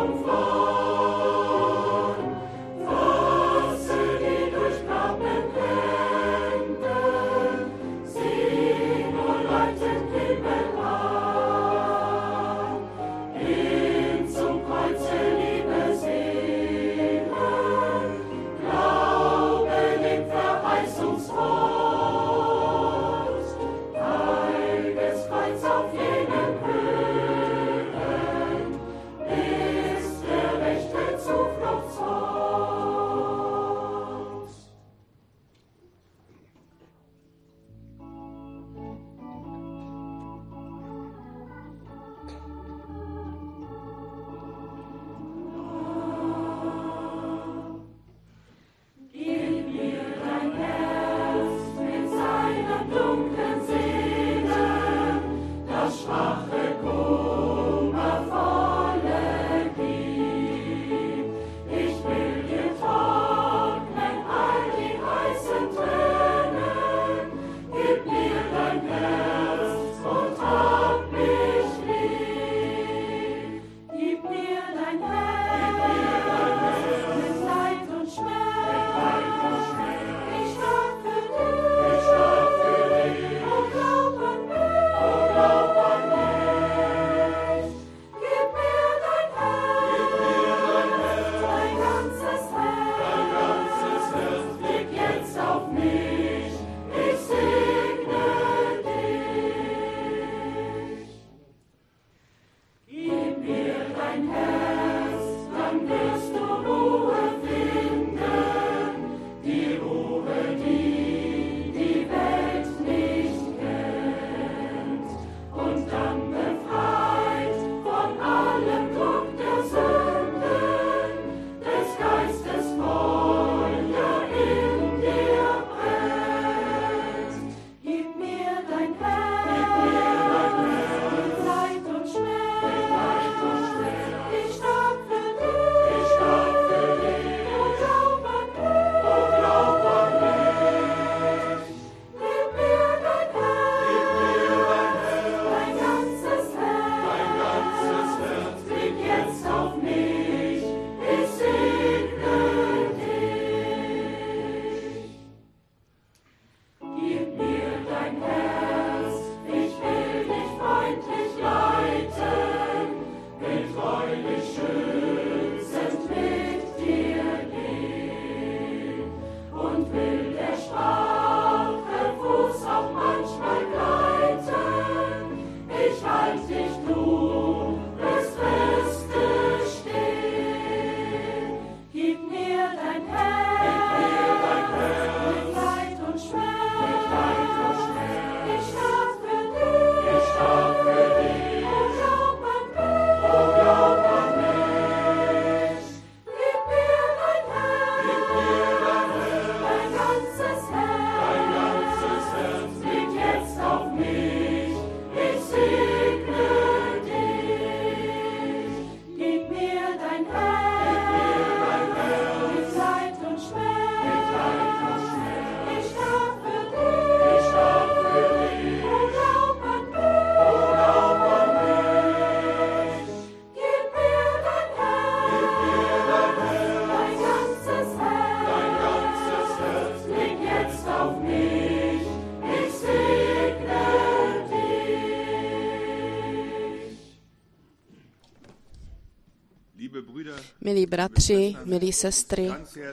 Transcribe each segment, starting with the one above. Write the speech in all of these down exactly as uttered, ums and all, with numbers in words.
Milí bratři, milí sestry,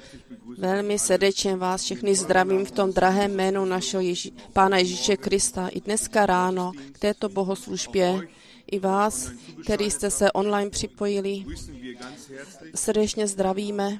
velmi srdečně vás všechny zdravím v tom drahém jménu našeho Ježí, Pána Ježíše Krista. I dneska ráno k této bohoslužbě i vás, který jste se online připojili, srdečně zdravíme.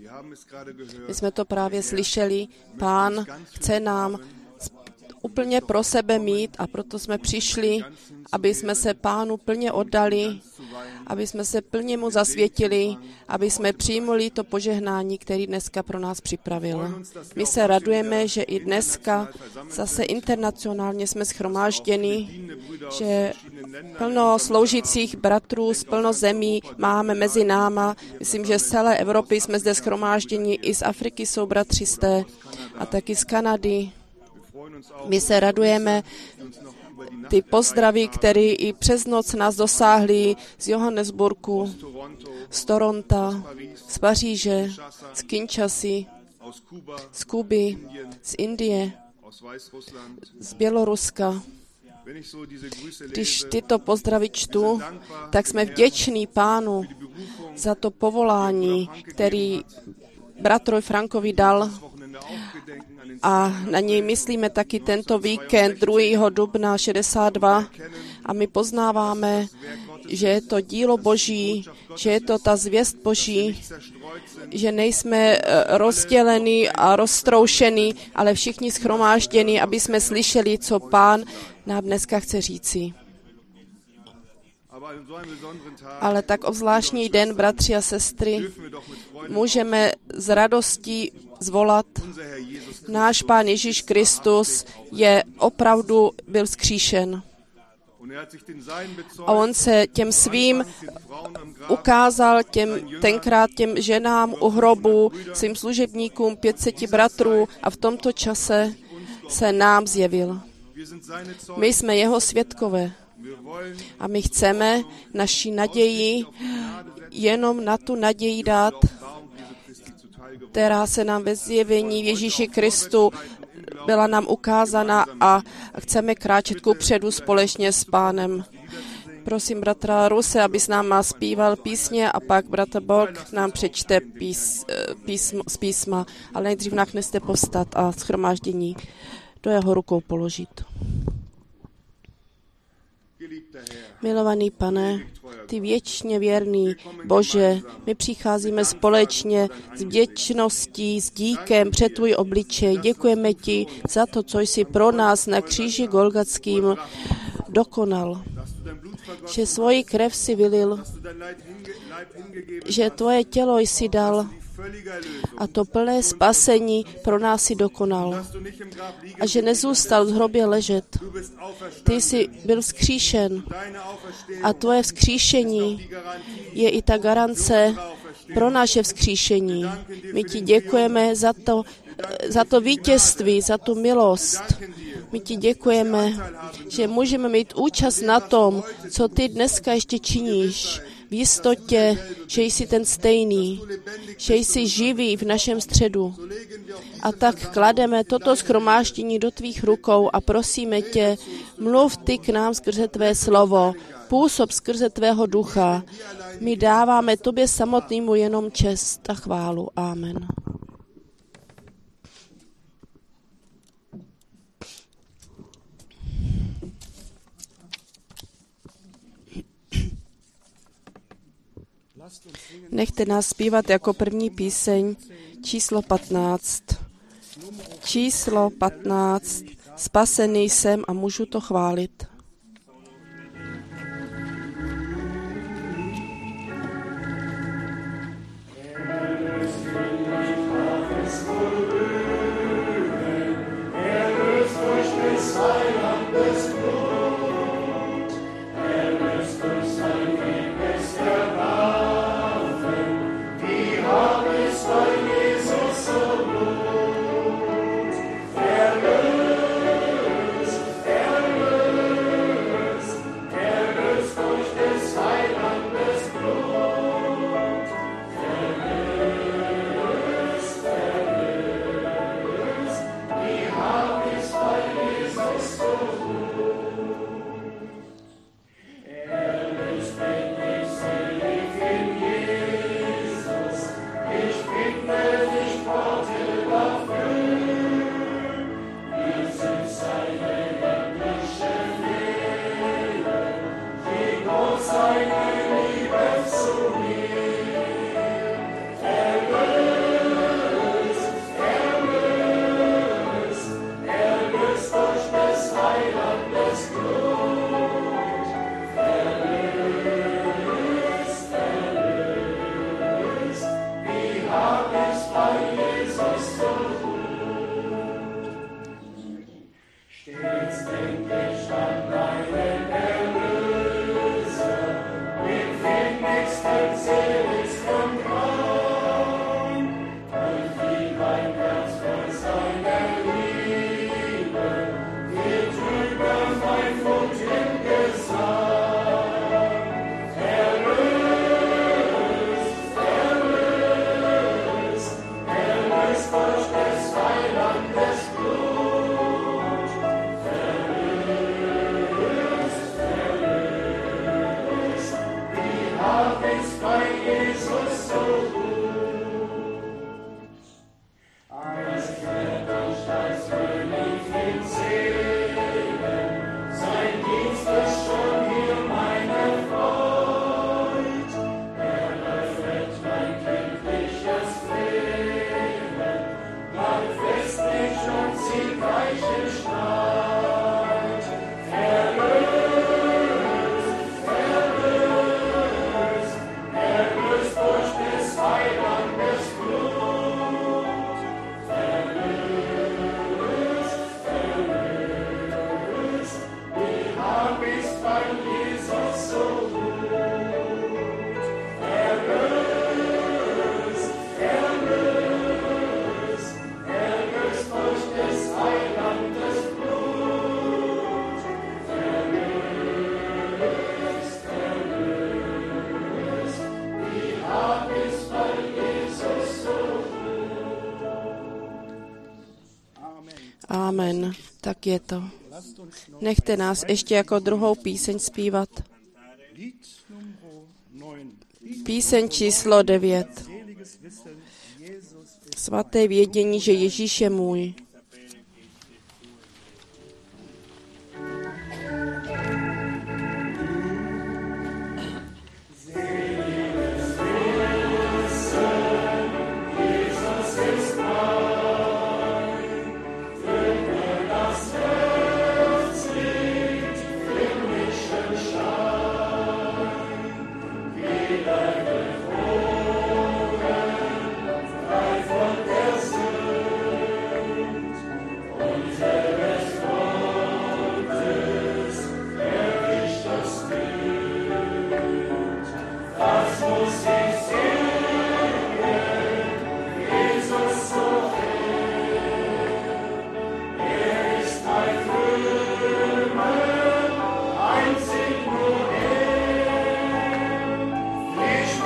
My jsme to právě slyšeli, Pán chce nám úplně pro sebe mít a proto jsme přišli, aby jsme se Pánu plně oddali, aby jsme se plně mu zasvětili, aby jsme přijmuli to požehnání, který dneska pro nás připravil. My se radujeme, že i dneska zase internacionálně jsme shromážděni, že plno sloužících bratrů z plno zemí máme mezi náma. Myslím, že z celé Evropy jsme zde shromážděni, i z Afriky jsou bratřisté a taky z Kanady. My se radujeme ty pozdravy, které i přes noc nás dosáhly z Johannesburgu, z Toronta, z Paříže, z Kinshasy, z Kuby, z Indie, z Běloruska. Když tyto pozdravy čtu, tak jsme vděční Pánu za to povolání, který bratrovi Frankovi dal, a na něj myslíme taky tento víkend druhého dubna šedesát dva a my poznáváme, že je to dílo Boží, že je to ta zvěst Boží, že nejsme rozdělení a roztroušení, ale všichni shromáždění, aby jsme slyšeli, co Pán nám dneska chce říci. Ale tak obzvláštní den, bratři a sestry, můžeme s radostí zvolat, náš Pán Ježíš Kristus je opravdu byl vzkříšen. A on se těm svým ukázal, těm, tenkrát těm ženám u hrobu, svým služebníkům, pětseti bratrů, a v tomto čase se nám zjevil. My jsme jeho svědkové a my chceme naši naději jenom na tu naději dát, která se nám ve zjevení v Ježíši Kristu byla nám ukázána, a chceme kráčet kupředu společně s Pánem. Prosím bratra Ruse, aby s náma zpíval písně, a pak bratr Borg nám přečte pís, písmo, z písma, ale nejdřív nachneste povstat a shromáždění do jeho rukou položit. Milovaný Pane, ty věčně věrný Bože, my přicházíme společně s vděčností, s díkem před tvůj obličej. Děkujeme ti za to, co jsi pro nás na kříži Golgatským dokonal. Že svoji krev si vylil, že tvoje tělo jsi dal a to plné spasení pro nás si dokonal. A že nezůstal v hrobě ležet. Ty jsi byl vzkříšen a tvoje vzkříšení je i ta garance pro naše vzkříšení. My ti děkujeme za to, za to vítězství, za tu milost. My ti děkujeme, že můžeme mít účast na tom, co ty dneska ještě činíš, v jistotě, že jsi ten stejný, že jsi živý v našem středu. A tak klademe toto shromáždění do tvých rukou a prosíme tě, mluv ty k nám skrze tvé slovo, působ skrze tvého ducha. My dáváme tobě samotnému jenom čest a chválu. Amen. Nechte nás zpívat jako první píseň číslo patnáct. Číslo patnáct. Spasený jsem a můžu to chválit. Amen. Tak je to. Nechte nás ještě jako druhou píseň zpívat. Píseň číslo devět. Svaté vědění, že Ježíš je můj. Ich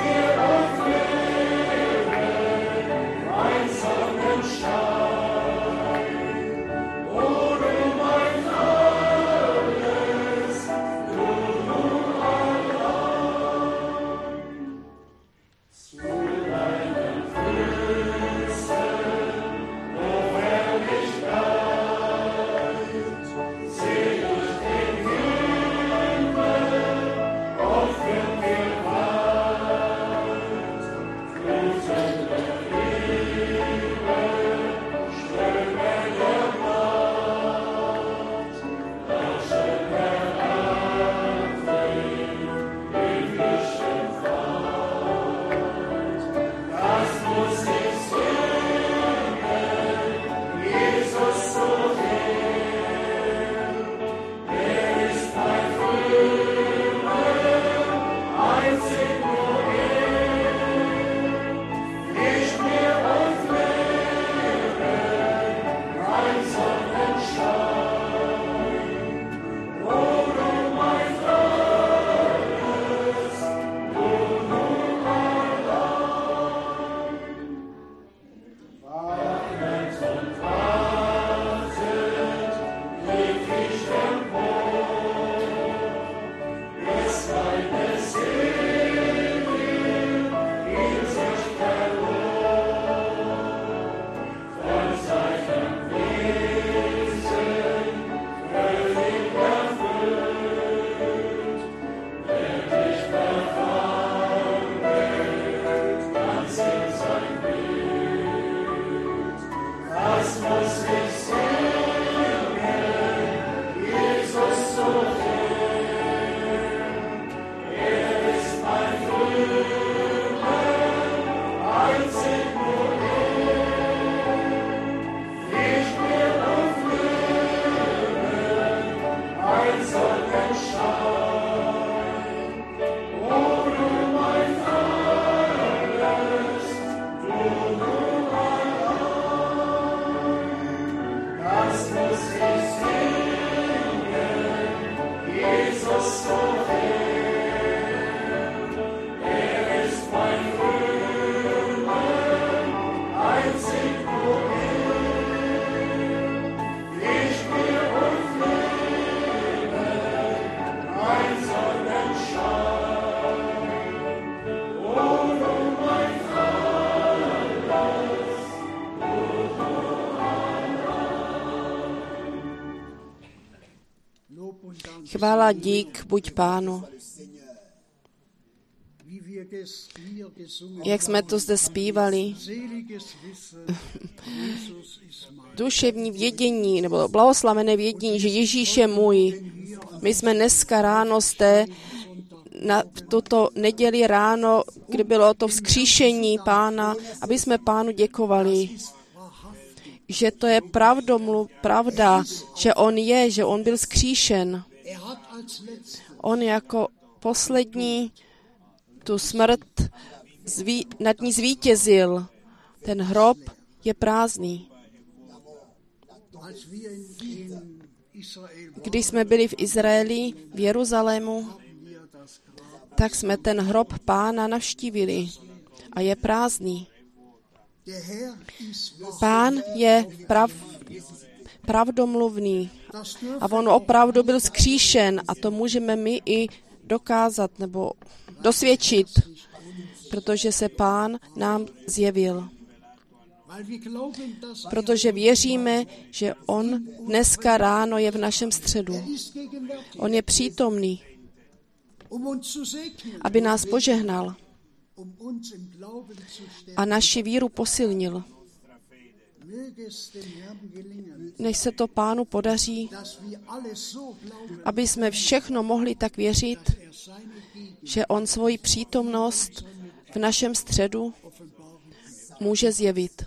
Chvála dík buď Pánu. Jak jsme to zde zpívali, duševní vědění, nebo blahoslavené vědění, že Ježíš je můj. My jsme dneska ráno zde, na tuto neděli ráno, kdy bylo to vzkříšení Pána, aby jsme Pánu děkovali, že to je pravdomluv, pravda, že on je, že on byl vzkříšen. On jako poslední tu smrt zví, nad ní zvítězil. Ten hrob je prázdný. Když jsme byli v Izraeli, v Jeruzalému, tak jsme ten hrob Pána navštívili a je prázdný. Pán je prav, pravdomluvný a on opravdu byl vzkříšen a to můžeme my i dokázat nebo dosvědčit, protože se Pán nám zjevil. Protože věříme, že on dneska ráno je v našem středu. On je přítomný, aby nás požehnal a naši víru posilnil. Než se to Pánu podaří, aby jsme všechno mohli tak věřit, že on svoji přítomnost v našem středu může zjevit.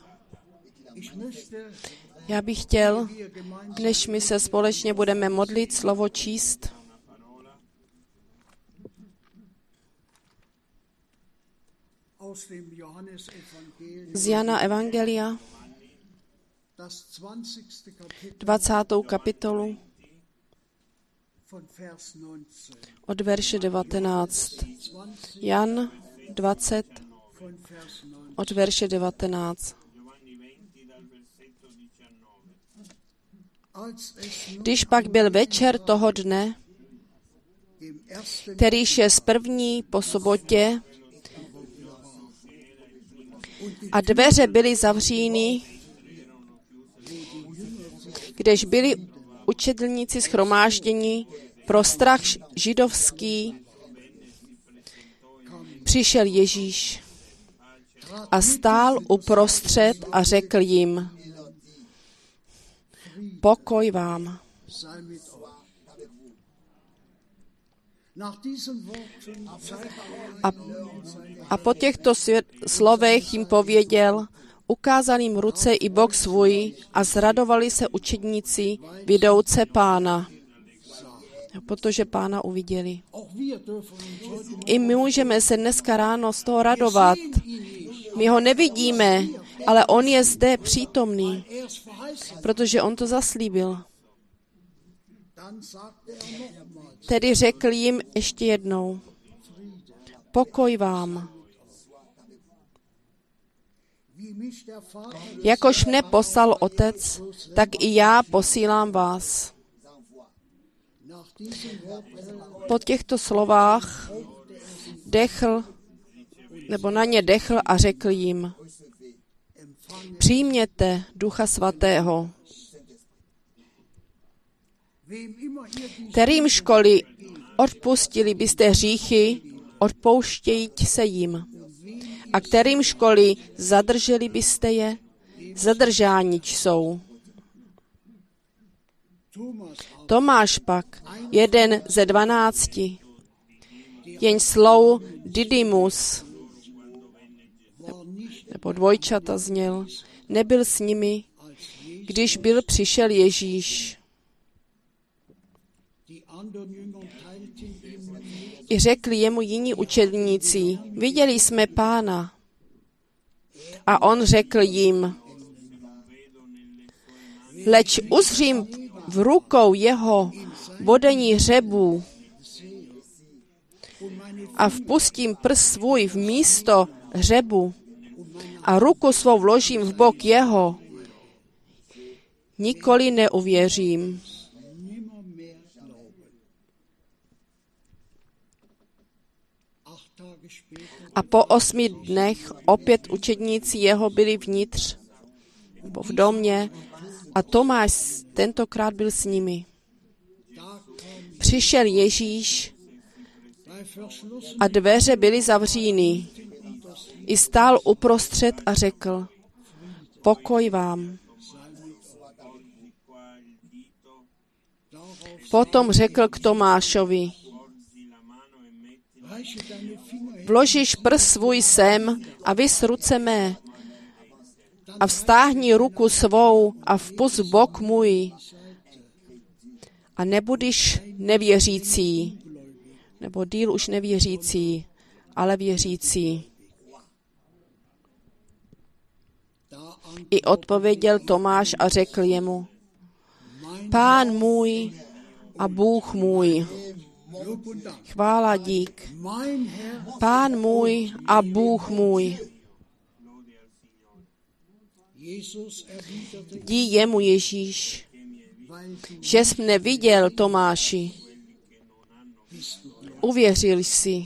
Já bych chtěl, než my se společně budeme modlit, slovo číst. Z Jana Evangelia, dvacátou kapitolu, od verše devatenáct. Jan dvacet, od verše devatenáct. Když pak byl večer toho dne, kterýž je z první po sobotě, a dveře byly zavříny, kdež byli učedlníci shromážděni pro strach židovský, přišel Ježíš a stál uprostřed a řekl jim: pokoj vám. A, a po těchto svět, slovech jim pověděl, ukázal jim ruce i bok svůj a zradovali se učedníci vidouce Pána, protože Pána uviděli. I my můžeme se dneska ráno z toho radovat. My ho nevidíme, ale on je zde přítomný, protože on to zaslíbil. Tedy řekl jim ještě jednou: pokoj vám. Jakož mne poslal Otec, tak i já posílám vás. Po těchto slovách dechl, nebo na ně dechl a řekl jim: přijměte Ducha Svatého. Kterým školy odpustili byste hříchy, odpouštějí se jim. A kterým školy zadrželi byste je, zadržáni jsou. Tomáš pak, jeden ze dvanácti, jen slou Didymus, nebo dvojčata zněl, nebyl s nimi, když byl přišel Ježíš. I řekli jemu jiní učedníci: viděli jsme Pána. A on řekl jim: leč uzřím v rukou jeho bodení hřebů a vpustím prst svůj v místo hřebu a ruku svou vložím v bok jeho, nikoli neuvěřím. A po osmi dnech opět učedníci jeho byli vnitř, nebo v domě, a Tomáš tentokrát byl s nimi. přišel Ježíš a dveře byly zavříny. I stál uprostřed a řekl, pokoj vám. Potom řekl k Tomášovi, vložíš prst svůj sem a vys ruce mé a vztáhni ruku svou a vpust bok můj a nebudeš nevěřící, nebo díl už nevěřící, ale věřící. I odpověděl Tomáš a řekl jemu, Pán můj a Bůh můj. Chvála dík. Pán můj a Bůh můj. Dí jemu Ježíš, že jsi mne viděl, Tomáši. Uvěřil jsi.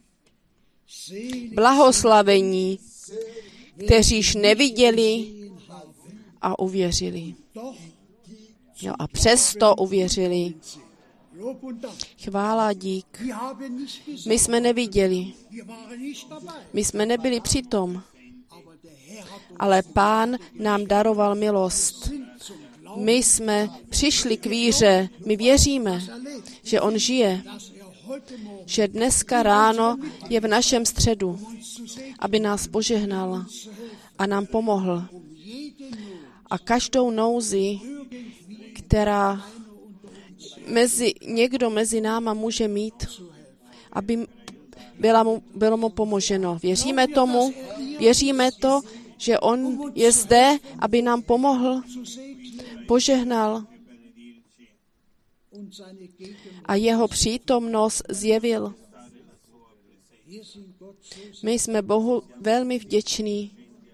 Blahoslavení, kteříž neviděli a uvěřili. Jo, a přesto uvěřili. Chvála dík. My jsme neviděli. My jsme nebyli přitom. Ale Pán nám daroval milost. My jsme přišli k víře. My věříme, že On žije. Že dneska ráno je v našem středu, aby nás požehnal a nám pomohl. A každou nouzi, která mezi, někdo mezi náma může mít, aby byla mu, bylo mu pomoženo. Věříme tomu, věříme to, že On je zde, aby nám pomohl, požehnal a jeho přítomnost zjevil. My jsme Bohu velmi vděční,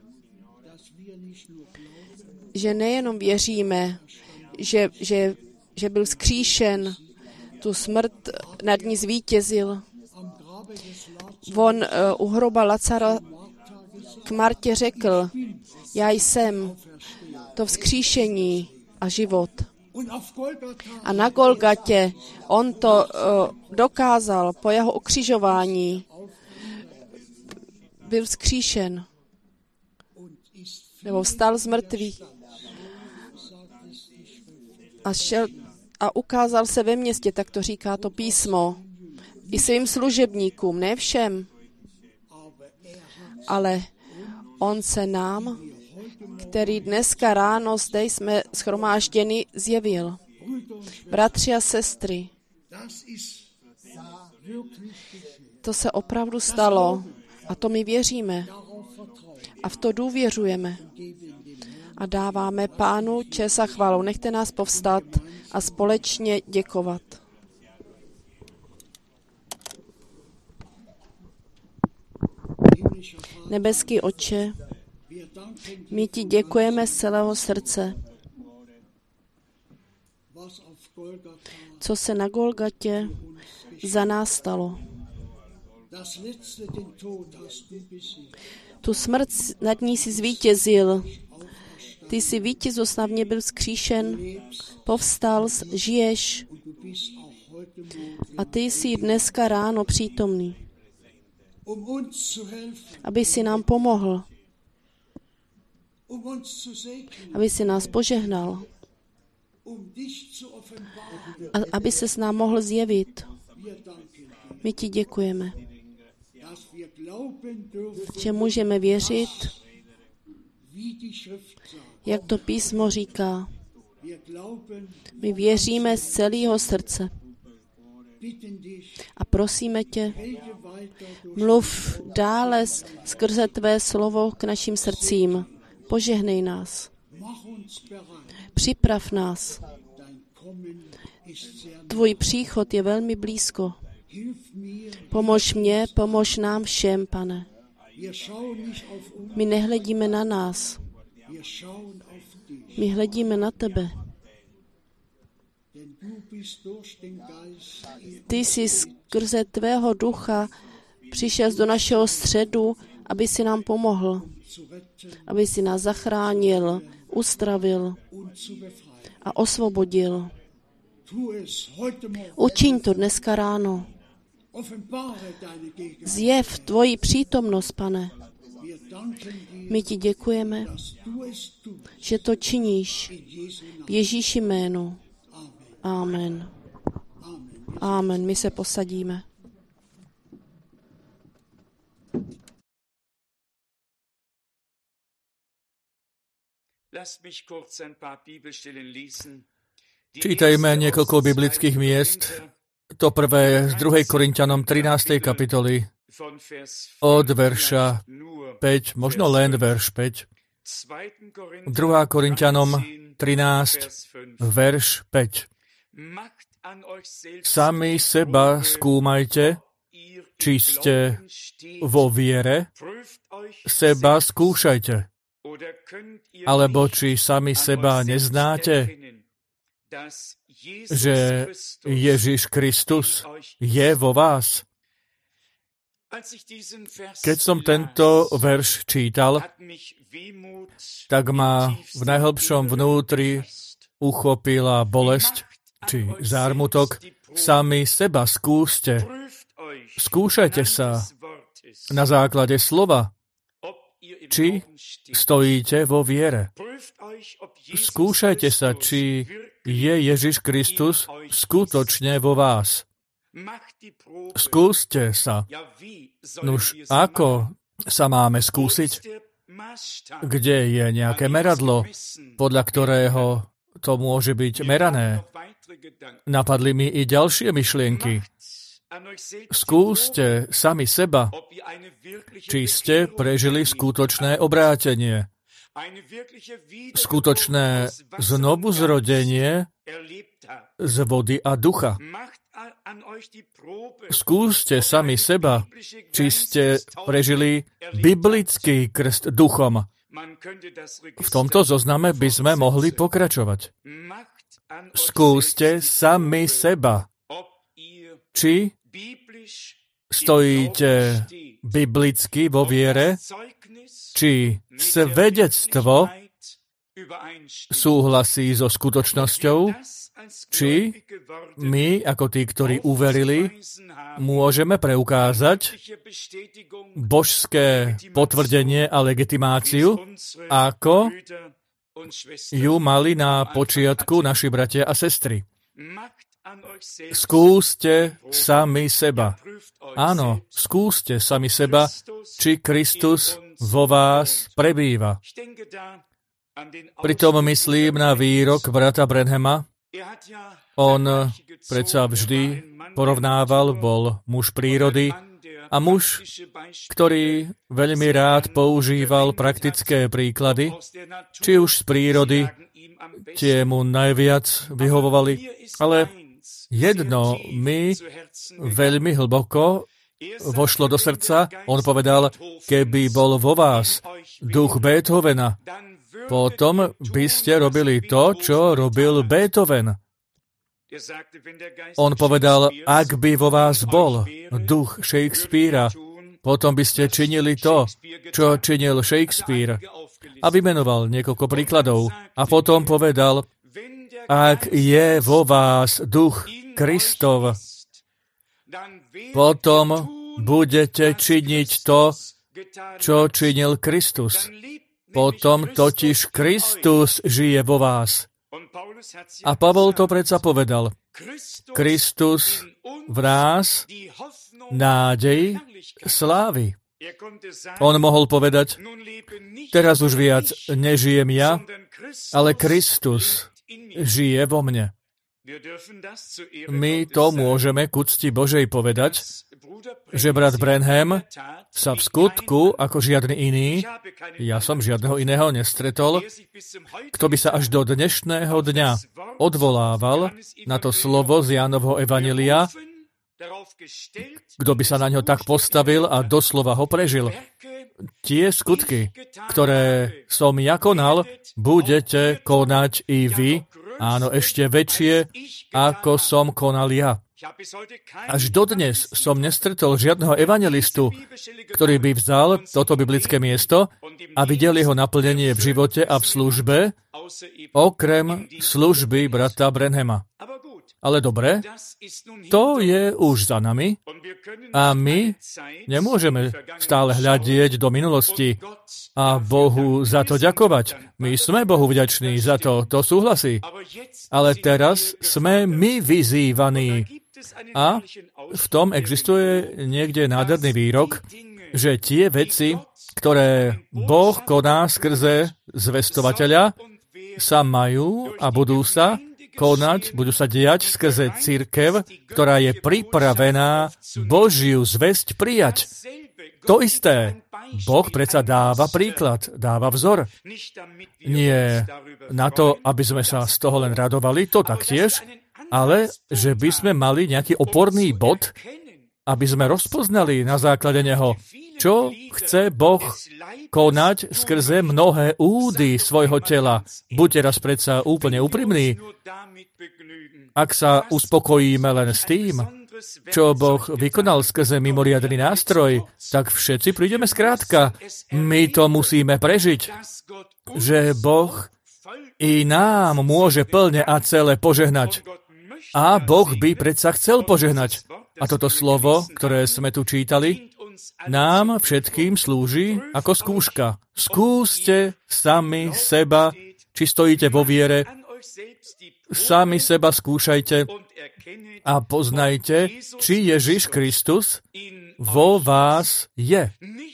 že nejenom věříme, že, že, že byl vzkříšen, tu smrt nad ní zvítězil. On uh, u hroba Lazara k Martě řekl, já jsem to vzkříšení a život. A na Golgatě on to uh, dokázal po jeho ukřižování. Byl vzkříšen. Nebo vstal z mrtvých. A šel a ukázal se ve městě, tak to říká to písmo. I svým služebníkům, ne všem. Ale on se nám, který dneska ráno zde jsme shromážděni, zjevil. Bratři a sestry, to se opravdu stalo a to my věříme a v to důvěřujeme a dáváme Pánu čest a chválu. Nechte nás povstat a společně děkovat. Nebeský Otče, my ti děkujeme z celého srdce, co se na Golgatě za nás stalo. Tu smrt nad ní si zvítězil. Ty jsi vítězoslavně byl vzkříšen, povstal, žiješ a ty jsi dneska ráno přítomný, aby si nám pomohl, aby si nás požehnal, a aby se s nám mohl zjevit. My ti děkujeme, že můžeme věřit, jak to písmo říká. My věříme z celého srdce a prosíme tě, mluv dále skrze tvé slovo k našim srdcím. Požehnej nás. Připrav nás. Tvůj příchod je velmi blízko. Pomož mě, pomož nám všem, Pane. My nehledíme na nás. My hledíme na tebe. Ty jsi skrze tvého ducha přišel do našeho středu, aby si nám pomohl, aby si nás zachránil, uzdravil a osvobodil. Učiň to dneska ráno. Zjev tvoji přítomnost, Pane. My ti děkujeme, že to činíš v Ježíši jménu. Amen. Amen. My se posadíme. Čítajme niekoľko biblických miest. To prvé z druhej Korinťanom trinástej kapitoly od verša päť, možno len verš päť. druhá Korinťanom trinásť, verš päť. Sami seba skúmajte, či ste vo viere, seba skúšajte. Alebo či sami seba neznáte, že Ježiš Kristus je vo vás. Keď som tento verš čítal, tak ma v najhlbšom vnútri uchopila bolesť, či zármutok. Sami seba skúste. Skúšajte sa na základe slova, či stojíte vo viere. Skúšajte sa, či je Ježiš Kristus skutočne vo vás. Skúste sa. Nuž, ako sa máme skúsiť? Kde je nejaké meradlo, podľa ktorého to môže byť merané? Napadli mi i ďalšie myšlienky. Skúste sami seba, či ste prežili skutočné obrátenie, skutočné znovuzrodenie z vody a ducha. Skúste sami seba, či ste prežili biblický krst duchom. V tomto zozname by sme mohli pokračovať. Skúste sami seba, či stojíte biblicky vo viere, či svedectvo súhlasí so skutočnosťou, či my, ako tí, ktorí uverili, môžeme preukázať božské potvrdenie a legitimáciu, ako ju mali na počiatku naši bratia a sestry. Skúste sami seba. Áno, skúste sami seba, či Kristus vo vás prebýva. Pritom myslím na výrok brata Branhama. On predsa vždy porovnával, bol muž prírody a muž, ktorý veľmi rád používal praktické príklady, či už z prírody, tie mu najviac vyhovovali, ale jedno mi veľmi hlboko vošlo do srdca. On povedal, keby bol vo vás duch Beethovena, potom by ste robili to, čo robil Beethoven. On povedal, ak by vo vás bol duch Shakespearea, potom by ste činili to, čo činil Shakespeare. A vymenoval niekoľko príkladov. A potom povedal, ak je vo vás duch Kristov, potom budete činiť to, čo činil Kristus. Potom totiž Kristus žije vo vás. A Pavol to predsa povedal. Kristus v nás nádej slávy. On mohol povedať, teraz už viac nežijem ja, ale Kristus žije vo mne. My to môžeme ku cti Božej povedať, že brat Branham sa v skutku, ako žiadny iný, ja som žiadneho iného nestretol, kto by sa až do dnešného dňa odvolával na to slovo z Jánovho evanjelia, kto by sa na ňo tak postavil a doslova ho prežil. Tie skutky, ktoré som ja konal, budete konať i vy, áno, ešte väčšie, ako som konal ja. Až dodnes som nestretol žiadneho evanjelistu, ktorý by vzal toto biblické miesto a videl jeho naplnenie v živote a v službe, okrem služby brata Branhama. Ale dobre, to je už za nami a my nemôžeme stále hľadieť do minulosti a Bohu za to ďakovať. My sme Bohu vďační za to, to súhlasí. Ale teraz sme my vyzývaní a v tom existuje niekde nádherný výrok, že tie veci, ktoré Boh koná skrze zvestovateľa, sa majú a budú sa konať, budú sa diať skrze cirkev, ktorá je pripravená Božiu zvesť prijať. To isté. Boh predsa dáva príklad, dáva vzor. Nie na to, aby sme sa z toho len radovali, to taktiež, ale že by sme mali nejaký oporný bod, aby sme rozpoznali na základe neho, čo chce Boh konať skrze mnohé údy svojho tela. Buďte raz predsa úplne úprimní. Ak sa uspokojíme len s tým, čo Boh vykonal skrze mimoriadny nástroj, tak všetci prídeme skrátka. My to musíme prežiť, že Boh i nám môže plne a celé požehnať. A Boh by predsa chcel požehnať. A toto slovo, ktoré sme tu čítali, nám všetkým slúži ako skúška. Skúste sami seba, či stojíte vo viere, sami seba skúšajte a poznajte, či Ježiš Kristus vo vás je.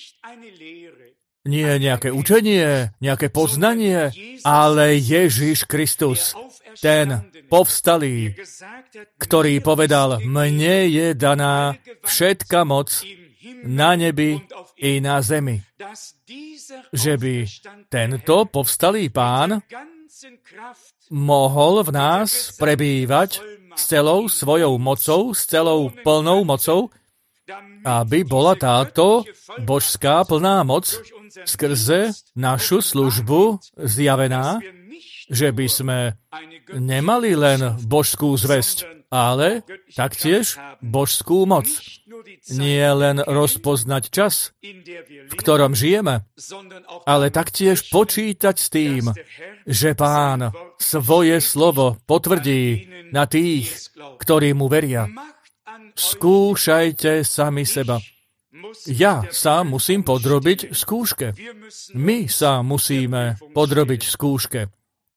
Nie nejaké učenie, nejaké poznanie, ale Ježiš Kristus, ten povstalý, ktorý povedal, mne je daná všetka moc na nebi i na zemi. Že by tento povstalý Pán mohol v nás prebývať s celou svojou mocou, s celou plnou mocou, aby bola táto božská plná moc skrze našu službu zjavená, že by sme nemali len božskú zvesť, ale taktiež božskú moc. Nie len rozpoznať čas, v ktorom žijeme, ale taktiež počítať s tým, že Pán svoje slovo potvrdí na tých, ktorí mu veria. Skúšajte sami seba. Ja sa musím podrobiť skúške. My sa musíme podrobiť skúške.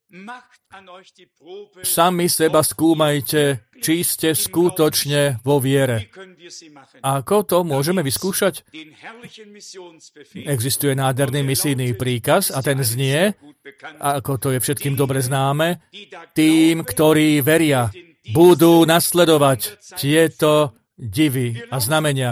Sami seba skúmajte, či ste skutočne vo viere. Ako to môžeme vyskúšať? Existuje nádherný misijný príkaz a ten znie, ako to je všetkým dobre známe, tým, ktorí veria, budú nasledovať tieto divy a znamenia.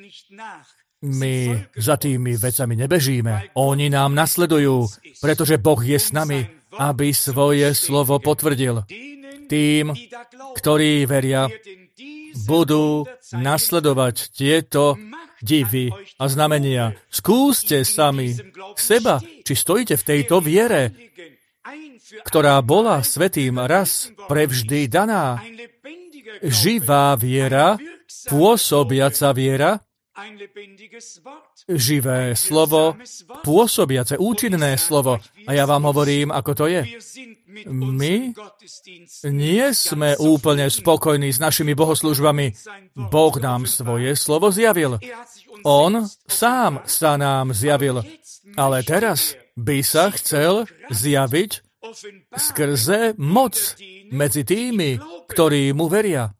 My za tými vecami nebežíme. Oni nám nasledujú, pretože Boh je s nami, aby svoje slovo potvrdil. Tým, ktorí veria, budú nasledovať tieto divy a znamenia. Skúste sami seba, či stojíte v tejto viere, ktorá bola svätým raz prevždy daná. Živá viera, pôsobiaca viera, živé slovo, pôsobiace, účinné slovo. A ja vám hovorím, ako to je. My nie sme úplne spokojní s našimi bohoslužbami. Boh nám svoje slovo zjavil. On sám sa nám zjavil. Ale teraz by sa chcel zjaviť skrze moc medzi tými, ktorí mu veria.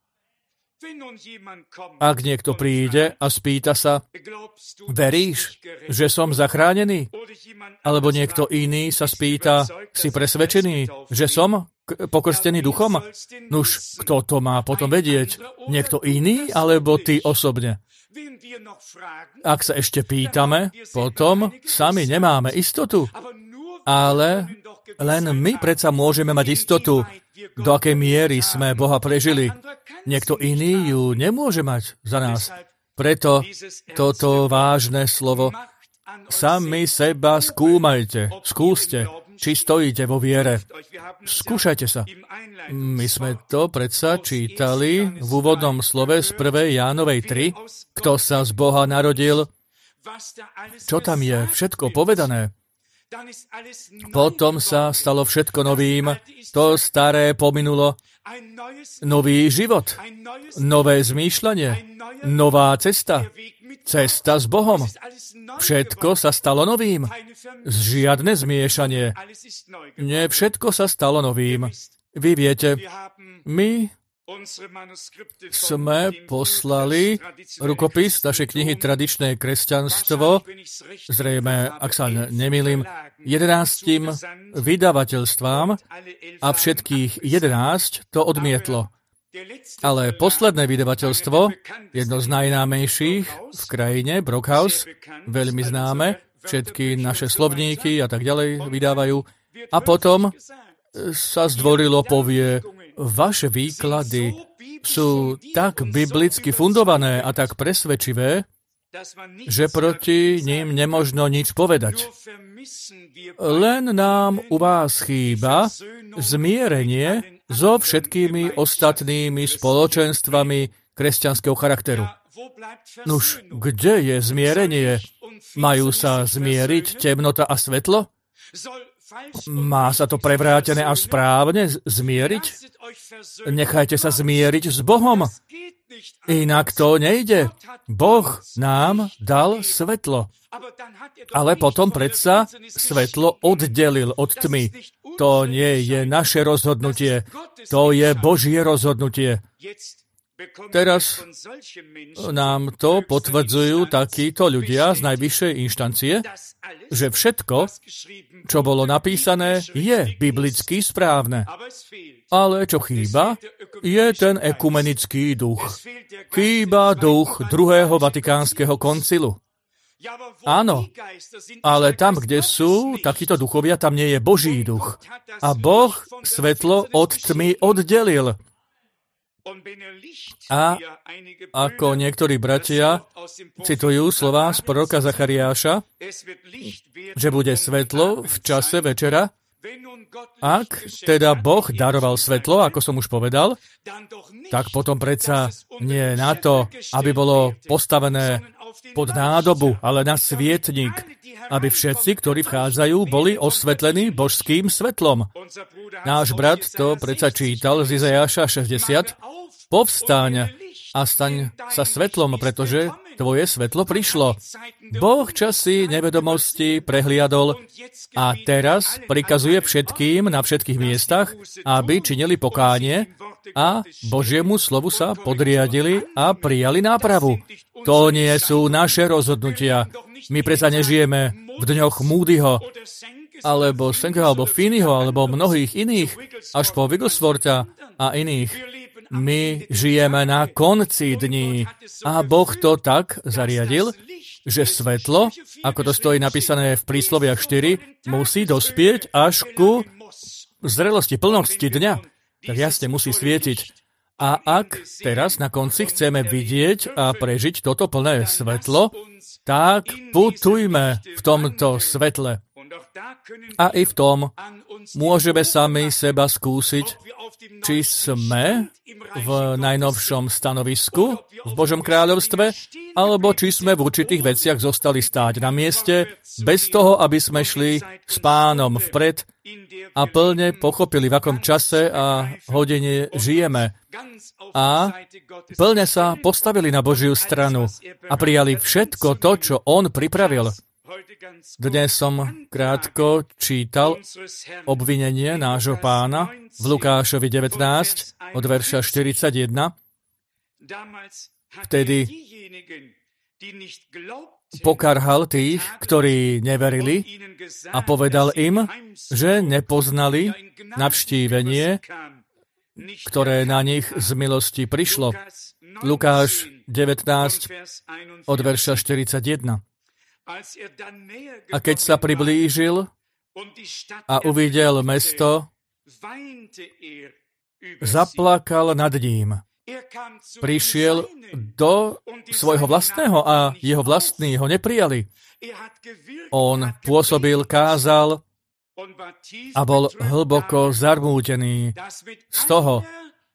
Ak niekto príde a spýta sa, veríš, že som zachránený? Alebo niekto iný sa spýta, si presvedčený, že som pokrstený duchom? Nuž, kto to má potom vedieť? Niekto iný, alebo ty osobne? Ak sa ešte pýtame, potom sami nemáme istotu. Ale len my predsa môžeme mať istotu, do akej miery sme Boha prežili. Niekto iný ju nemôže mať za nás. Preto toto vážne slovo, sami seba skúmajte, skúste, či stojíte vo viere. Skúšajte sa. My sme to predsa čítali v úvodnom slove z prvej Jánovej tri, kto sa z Boha narodil, čo tam je všetko povedané. Potom sa stalo všetko novým, to staré pominulo, nový život, nové zmýšľanie, nová cesta, cesta s Bohom. Všetko sa stalo novým. Žiadne zmiešanie. Nie, všetko sa stalo novým. Vy viete, my sme poslali rukopis našej knihy Tradičné kresťanstvo, zrejme, ak sa nemýlim, jedenástim vydavateľstvám a všetkých jedenásť to odmietlo. Ale posledné vydavateľstvo, jedno z najnámejších v krajine, Brockhaus, veľmi známe, všetky naše slovníky a tak ďalej vydávajú. A potom sa zdvorilo povie, vaše výklady sú tak biblicky fundované a tak presvedčivé, že proti ním nemožno nič povedať. Len nám u vás chýba zmierenie so všetkými ostatnými spoločenstvami kresťanského charakteru. Nuž, kde je zmierenie? Majú sa zmieriť temnota a svetlo? Má sa to prevrátené a správne zmieriť? Nechajte sa zmieriť s Bohom. Inak to nejde. Boh nám dal svetlo. Ale potom predsa svetlo oddelil od tmy. To nie je naše rozhodnutie. To je Božie rozhodnutie. Teraz nám to potvrdzujú takíto ľudia z najvyššej inštancie, že všetko, čo bolo napísané, je biblicky správne. Ale čo chýba, je ten ekumenický duch. Chýba duch druhého Vatikánskeho koncilu. Áno, ale tam, kde sú takíto duchovia, tam nie je Boží duch. A Boh svetlo od tmy oddelil. A ako niektorí bratia citujú slová z proroka Zachariáša, že bude svetlo v čase večera, ak teda Boh daroval svetlo, ako som už povedal, tak potom predsa nie na to, aby bolo postavené pod nádobu, ale na svietnik, aby všetci, ktorí vchádzajú, boli osvetlení božským svetlom. Náš brat to predsa čítal z Izajáša šesťdesiat. Povstaň a staň sa svetlom, pretože tvoje svetlo prišlo. Boh časy nevedomosti prehliadol a teraz prikazuje všetkým na všetkých miestach, aby činili pokánie a Božiemu slovu sa podriadili a prijali nápravu. To nie sú naše rozhodnutia. My predsa nežijeme v dňoch Moodyho, alebo Senkeho, alebo Finneyho, alebo mnohých iných, až po Wiggleswortha a iných. My žijeme na konci dní a Boh to tak zariadil, že svetlo, ako to stojí napísané v prísloviach štyri, musí dospieť až ku zrelosti, plnosti dňa. Tak jasne musí svietiť. A ak teraz na konci chceme vidieť a prežiť toto plné svetlo, tak putujme v tomto svetle. A i v tom môžeme sami seba skúsiť, či sme v najnovšom stanovisku v Božom kráľovstve, alebo či sme v určitých veciach zostali stáť na mieste, bez toho, aby sme šli s Pánom vpred a plne pochopili, v akom čase a hodine žijeme. A plne sa postavili na Božiu stranu a prijali všetko to, čo On pripravil. Dnes som krátko čítal obvinenie nášho Pána v Lukášovi devätnásť od verša štyridsaťjeden. Vtedy pokarhal tých, ktorí neverili a povedal im, že nepoznali navštívenie, ktoré na nich z milosti prišlo. Lukáš devätnásť od verša štyridsaťjeden. A keď sa priblížil a uvidel mesto, zaplakal nad ním. Prišiel do svojho vlastného a jeho vlastní ho neprijali. On pôsobil, kázal a bol hlboko zarmútený z toho,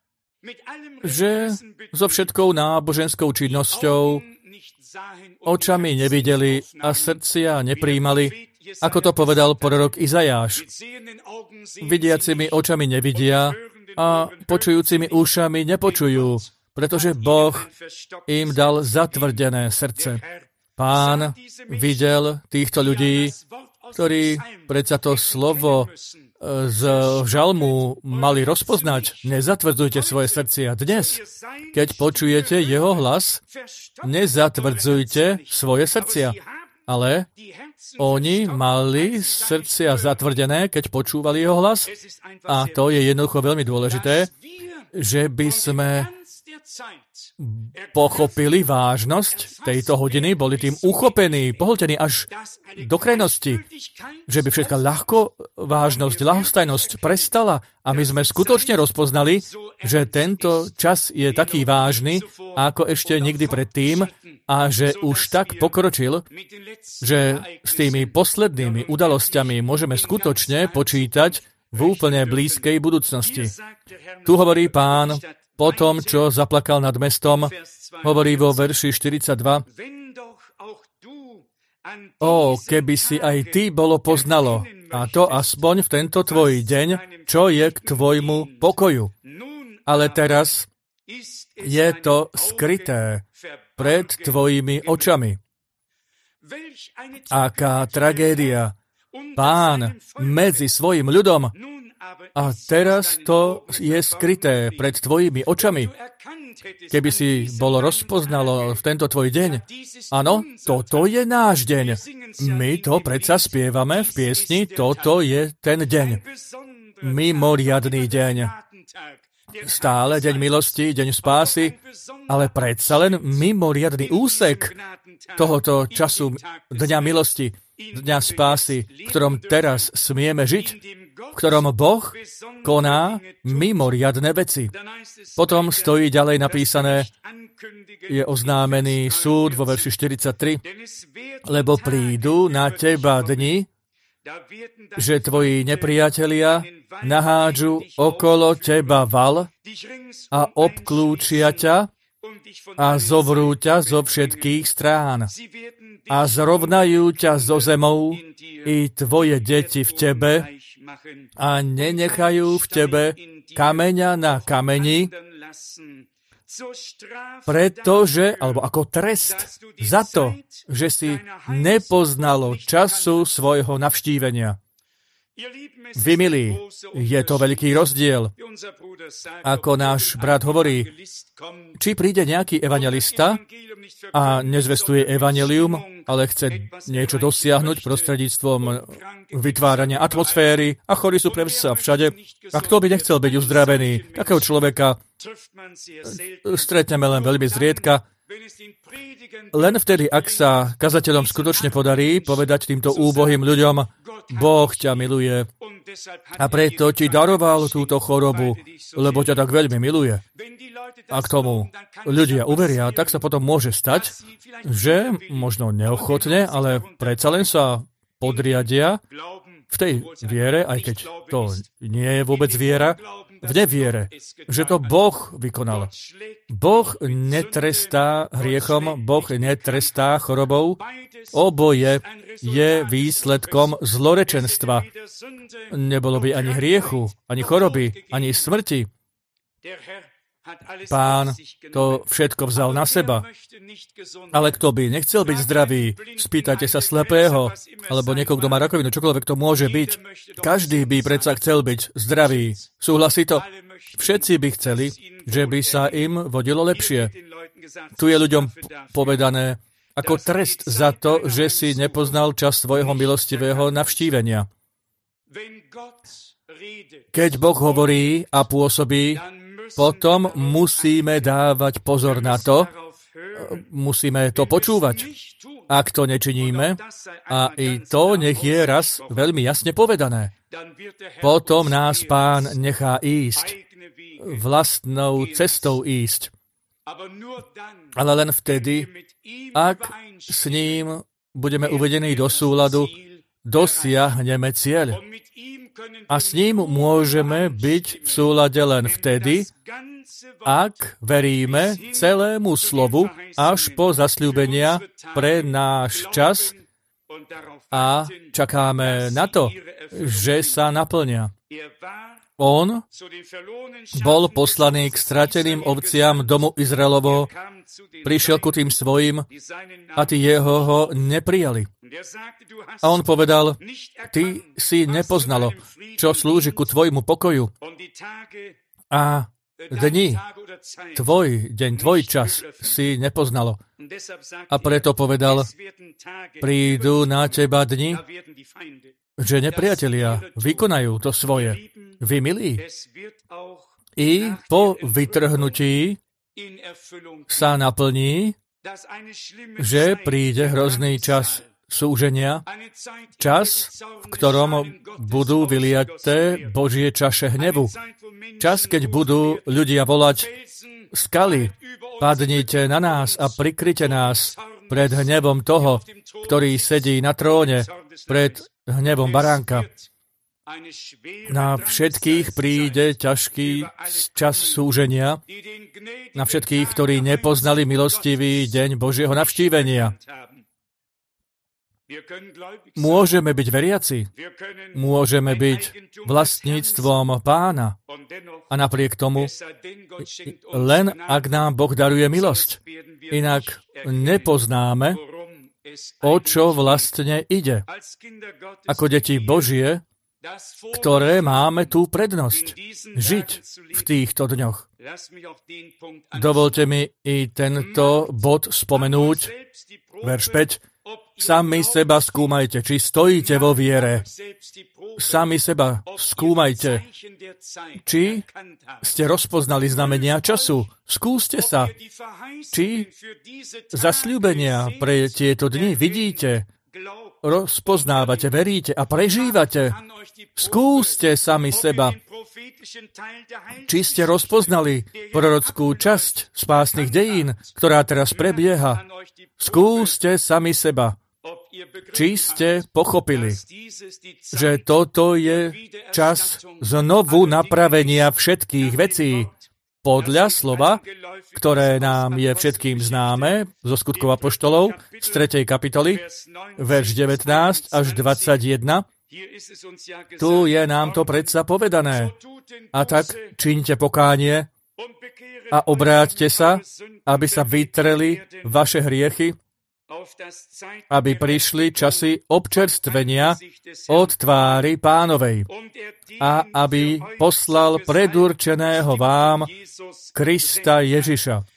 že so všetkou náboženskou činnosťou očami nevideli a srdcia nepríjmali, ako to povedal prorok Izajáš. Vidiacimi očami nevidia a počujúcimi ušami nepočujú, pretože Boh im dal zatvrdené srdce. Pán videl týchto ľudí, ktorí predsa to slovo z žalmu mali rozpoznať. Nezatvrdzujte svoje srdcia. Dnes, keď počujete jeho hlas, nezatvrdzujte svoje srdcia. Ale oni mali srdcia zatvrdené, keď počúvali jeho hlas. A to je jednoducho veľmi dôležité, že by sme pochopili vážnosť tejto hodiny, boli tým uchopení, pohltení až do krajnosti, že by všetká ľahko vážnosť, ľahostajnosť prestala a my sme skutočne rozpoznali, že tento čas je taký vážny, ako ešte nikdy predtým a že už tak pokročil, že s tými poslednými udalosťami môžeme skutočne počítať v úplne blízkej budúcnosti. Tu hovorí Pán, po tom, čo zaplakal nad mestom, hovorí vo verši štyridsaťdva, o, keby si aj ty bolo poznalo, a to aspoň v tento tvoj deň, čo je k tvojmu pokoju. Ale teraz je to skryté pred tvojimi očami. Aká tragédia. Pán medzi svojim ľudom. A teraz to je skryté pred tvojimi očami. Keby si bolo rozpoznalo v tento tvoj deň, áno, toto je náš deň. My to predsa spievame v piesni, toto je ten deň. Mimoriadny deň. Stále deň milosti, deň spásy, ale predsa len mimoriadny úsek tohoto času dňa milosti, dňa spásy, v ktorom teraz smieme žiť, v ktorom Boh koná mimoriadne veci. Potom stojí ďalej napísané, je oznámený súd vo verši štyridsaťtri, lebo prídu na teba dni, že tvoji nepriatelia nahádžu okolo teba val a obklúčia ťa a zovrú ťa zo všetkých strán a zrovnajú ťa zo zemou i tvoje deti v tebe a nenechajú v tebe kameňa na kameni, pretože, alebo ako trest za to, že si nepoznalo času svojho navštívenia. Vy, milí, je to veľký rozdiel. Ako náš brat hovorí, či príde nejaký evanjelista a nezvestuje evanjelium, ale chce niečo dosiahnuť prostredníctvom vytvárania atmosféry a chorí sú prevsa všade. A kto by nechcel byť uzdravený? Takého človeka stretneme len veľmi zriedka. Len vtedy, ak sa kazateľom skutočne podarí povedať týmto úbohým ľuďom, Boh ťa miluje a preto ti daroval túto chorobu, lebo ťa tak veľmi miluje. A k tomu ľudia uveria, tak sa potom môže stať, že možno neochotne, ale predsa len sa podriadia v tej viere, aj keď to nie je vôbec viera, v neviere, že to Boh vykonal. Boh netrestá hriechom, Boh netrestá chorobou. Oboje je výsledkom zlorečenstva. Nebolo by ani hriechu, ani choroby, ani smrti. Pán to všetko vzal na seba. Ale kto by nechcel byť zdravý? Spýtajte sa slepého, alebo niekoho, kto má rakovinu, čokoľvek to môže byť. Každý by predsa chcel byť zdravý. Súhlasí to? Všetci by chceli, že by sa im vodilo lepšie. Tu je ľuďom povedané ako trest za to, že si nepoznal čas svojho milostivého navštívenia. Keď Boh hovorí a pôsobí, potom musíme dávať pozor na to, musíme to počúvať. Ak to nečiníme, a i to nech je raz veľmi jasne povedané, potom nás Pán nechá ísť, vlastnou cestou ísť. Ale len vtedy, ak s ním budeme uvedení do súladu, dosiahneme cieľ. A s ním môžeme byť v súlade len vtedy, ak veríme celému slovu až po zasľúbenia pre náš čas a čakáme na to, že sa naplnia. On bol poslaný k strateným ovciam domu Izraelovo, prišiel ku tým svojim a tí jeho ho neprijali. A on povedal, ty si nepoznalo, čo slúži ku tvojmu pokoju. A dni, tvoj deň, tvoj čas si nepoznalo. A preto povedal, prídu na teba dni, že nepriatelia vykonajú to svoje. Vy, milí, i po vytrhnutí sa naplní, že príde hrozný čas súženia, čas, v ktorom budú vyliaté Božie čaše hnevu. Čas, keď budú ľudia volať, skaly, padnite na nás a prikryte nás pred hnevom toho, ktorý sedí na tróne, pred hnevom baránka. Na všetkých príde ťažký čas súženia, na všetkých, ktorí nepoznali milostivý deň Božieho navštívenia. Môžeme byť veriaci, môžeme byť vlastníctvom Pána a napriek tomu, len ak nám Boh daruje milosť, inak nepoznáme, o čo vlastne ide. Ako deti Božie, ktoré máme tú prednosť žiť v týchto dňoch. Dovolte mi i tento bod spomenúť, verš päť. Sami seba skúmajte, či stojíte vo viere. Sami seba skúmajte, či ste rozpoznali znamenia času. Skúste sa, či zasľúbenia pre tieto dni vidíte, rozpoznávate, veríte a prežívate. Skúste sami seba, či ste rozpoznali prorockú časť spásnych dejín, ktorá teraz prebieha. Skúste sami seba, či ste pochopili, že toto je čas znovu napravenia všetkých vecí podľa slova, ktoré nám je všetkým známe zo Skutkov apoštolov z tretej kapitoly, verš devätnásť až dvadsaťjeden. Tu je nám to predsa povedané. A tak čiňte pokánie a obráťte sa, aby sa vytreli vaše hriechy, aby prišli časy občerstvenia od tvári Pánovej a aby poslal predurčeného vám Krista Ježiša.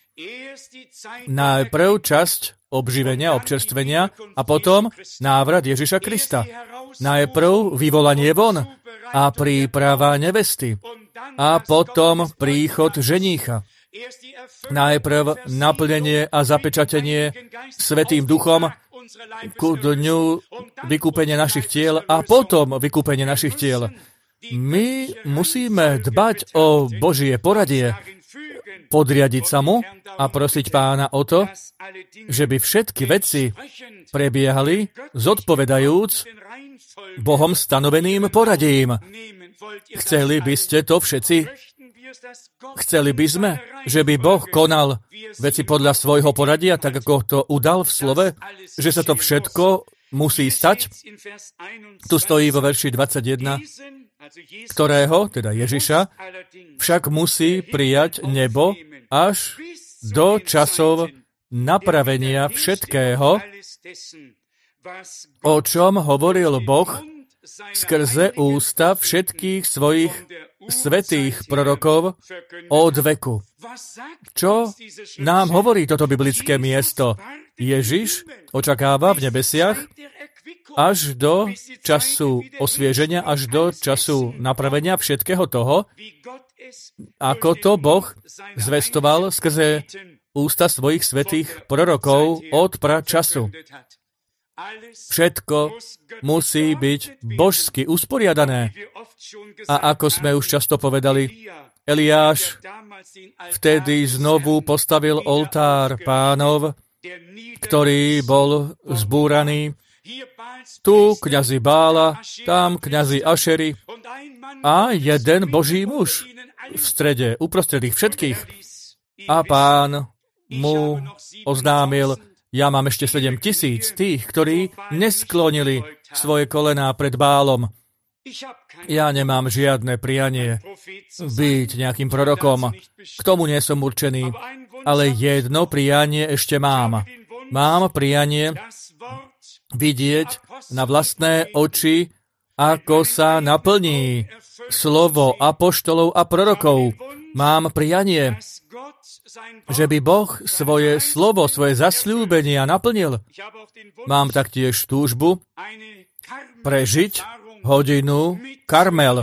Najprv časť obživenia, občerstvenia a potom návrat Ježiša Krista. Najprv vyvolanie von a príprava nevesty a potom príchod ženícha. Najprv naplnenie a zapečatenie Svätým Duchom ku dňu vykúpenia našich tiel a potom vykúpenie našich tiel. My musíme dbať o Božie poradie, podriadiť sa mu a prosiť Pána o to, že by všetky veci prebiehali zodpovedajúc Bohom stanoveným poradím. Chceli by ste to všetci? Chceli by sme, že by Boh konal veci podľa svojho poradia, tak ako to udal v slove, že sa to všetko musí stať? Tu stojí vo verši dvadsaťjeden, ktorého, teda Ježiša, však musí prijať nebo až do časov napravenia všetkého, o čom hovoril Boh skrze ústa všetkých svojich svätých prorokov od veku. Čo nám hovorí toto biblické miesto? Ježiš očakáva v nebesiach až do času osvieženia, až do času napravenia všetkého toho, ako to Boh zvestoval skrze ústa svojich svätých prorokov od pračasu. Všetko musí byť božsky usporiadané. A ako sme už často povedali, Eliáš vtedy znovu postavil oltár Pánov, ktorý bol zbúraný. Tu kňazi Bála, tam kňazi Ašery a jeden Boží muž v strede, uprostred ich všetkých. A Pán mu oznámil, Ja mám ešte sedem tisíc tých, ktorí nesklonili svoje kolená pred Bálom. Ja nemám žiadne prianie byť nejakým prorokom. K tomu nie som určený. Ale jedno prianie ešte mám. Mám prianie vidieť na vlastné oči, ako sa naplní slovo apoštolov a prorokov. Mám prianie, že by Boh svoje slovo, svoje zasľúbenia naplnil. Mám taktiež túžbu prežiť hodinu Karmel.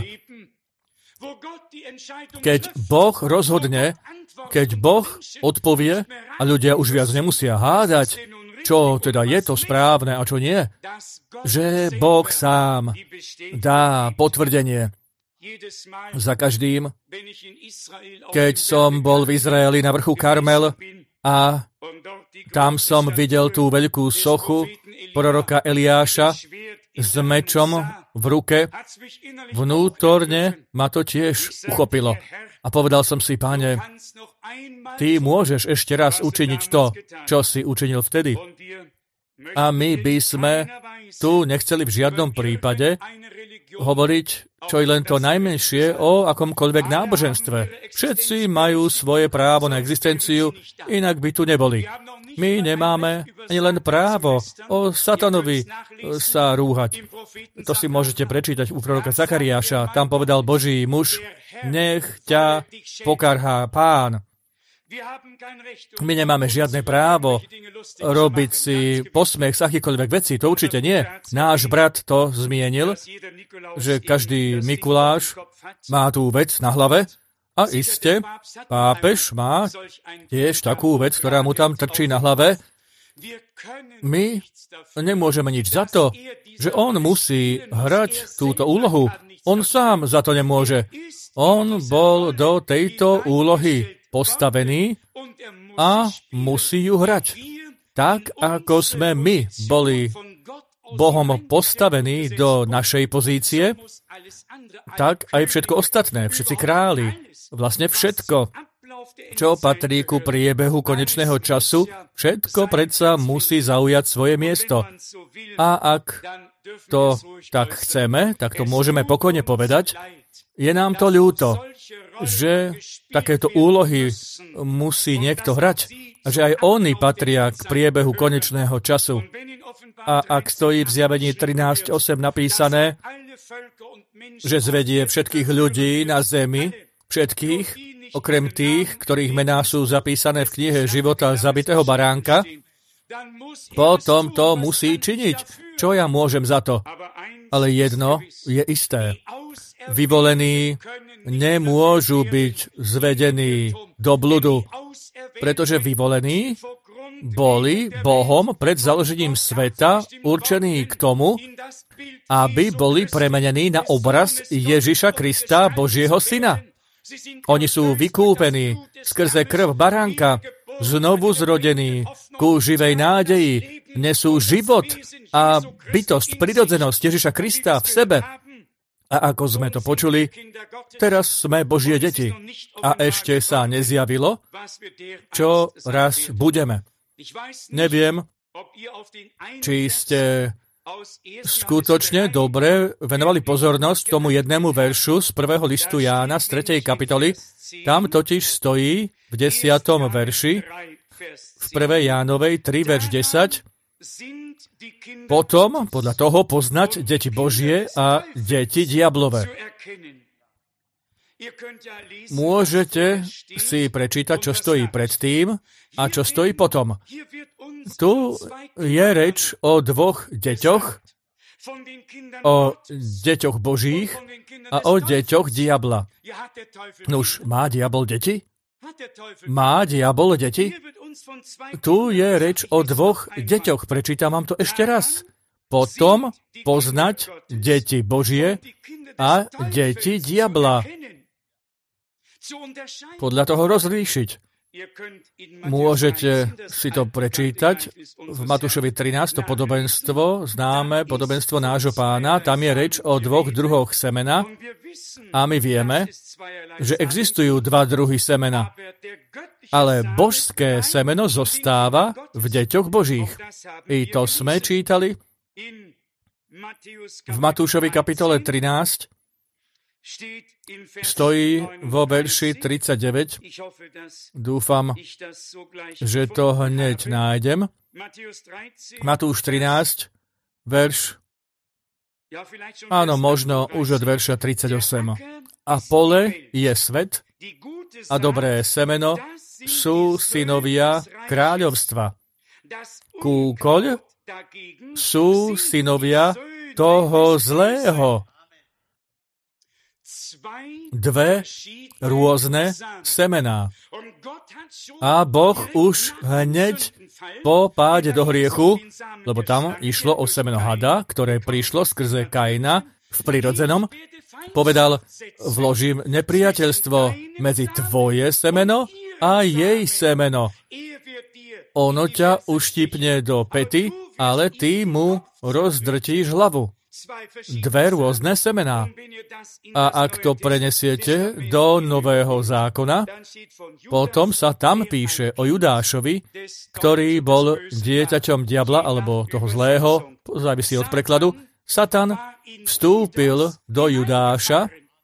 Keď Boh rozhodne, keď Boh odpovie a ľudia už viac nemusia hádať, čo teda je to správne a čo nie, že Boh sám dá potvrdenie. Za každým, keď som bol v Izraeli na vrchu Karmel a tam som videl tú veľkú sochu proroka Eliáša s mečom v ruke, vnútorne ma to tiež uchopilo. A povedal som si, Pane, ty môžeš ešte raz učiniť to, čo si učinil vtedy. A my by sme tu nechceli v žiadnom prípade hovoriť čo je len to najmenšie o akomkoľvek náboženstve. Všetci majú svoje právo na existenciu, inak by tu neboli. My nemáme ani len právo o satanovi sa rúhať. To si môžete prečítať u proroka Zachariáša. Tam povedal Boží muž, nech ťa pokarhá Pán. My nemáme žiadne právo robiť si posmech z akýkoľvek veci, to určite nie. Náš brat to zmienil, že každý Mikuláš má tú vec na hlave a iste pápež má tiež takú vec, ktorá mu tam trčí na hlave. My nemôžeme nič za to, že on musí hrať túto úlohu. On sám za to nemôže. On bol do tejto úlohy postavený a musí ju hrať. Tak, ako sme my boli Bohom postavení do našej pozície, tak aj všetko ostatné, všetci králi, vlastne všetko, čo patrí ku priebehu konečného času, všetko predsa musí zaujať svoje miesto. A ak to tak chceme, tak to môžeme pokojne povedať, je nám to ľúto, že takéto úlohy musí niekto hrať a že aj oni patria k priebehu konečného času. A ak stojí v Zjavení trinásť osem napísané, že zvedie všetkých ľudí na zemi, všetkých, okrem tých, ktorých mená sú zapísané v knihe života zabitého baránka, potom to musí činiť. Čo ja môžem za to? Ale jedno je isté. Vyvolení nemôžu byť zvedení do bludu, pretože vyvolení boli Bohom pred založením sveta určení k tomu, aby boli premenení na obraz Ježiša Krista, Božieho Syna. Oni sú vykúpení skrze krv baránka, znovu zrodení ku živej nádeji, nesú život a bytosť, prirodzenosť Ježiša Krista v sebe. A ako sme to počuli, teraz sme Božie deti. A ešte sa nezjavilo, čo raz budeme. Neviem, či ste skutočne dobre venovali pozornosť tomu jednému veršu z prvého listu Jána z tretej kapitoly. Tam totiž stojí v desiatom verši, v prvej Jánovej tri, verš desať, potom, podľa toho, poznať deti Božie a deti diablové. Môžete si prečítať, čo stojí predtým a čo stojí potom. Tu je reč o dvoch deťoch, o deťoch Božích a o deťoch diabla. Nuž, má diabol deti? Má diabol deti? Tu je reč o dvoch deťoch. Prečítam vám to ešte raz. Potom poznať deti Božie a deti diabla. Podľa toho rozlíšiť. Môžete si to prečítať v Matúšovi trinásť, to podobenstvo, známe podobenstvo nášho Pána. Tam je reč o dvoch druhoch semena a my vieme, že existujú dva druhy semena. ale božské semeno zostáva v deťoch Božích. I to sme čítali v Matúšovi kapitole trinásť, stojí vo verši tridsaťdeväť. Dúfam, že to hneď nájdem. Matúš trinásť, verš, áno, možno už od verša tridsaťosem. A pole je svet a dobré semeno sú synovia kráľovstva. Kúkoľ sú synovia toho zlého. Dve rôzne semená. A Boh už hneď po páde do hriechu, lebo tam išlo o semeno hada, ktoré prišlo skrze Kaina v prirodzenom, povedal, vložím nepriateľstvo medzi tvoje semeno a jej semeno. Ono ťa uštípne do päty, ale ty mu rozdrtíš hlavu. Dve rôzne semená. A ak to prenesiete do Nového zákona, potom sa tam píše o Judášovi, ktorý bol dieťaťom diabla, alebo toho zlého, závisí od prekladu. Satan vstúpil do Judáša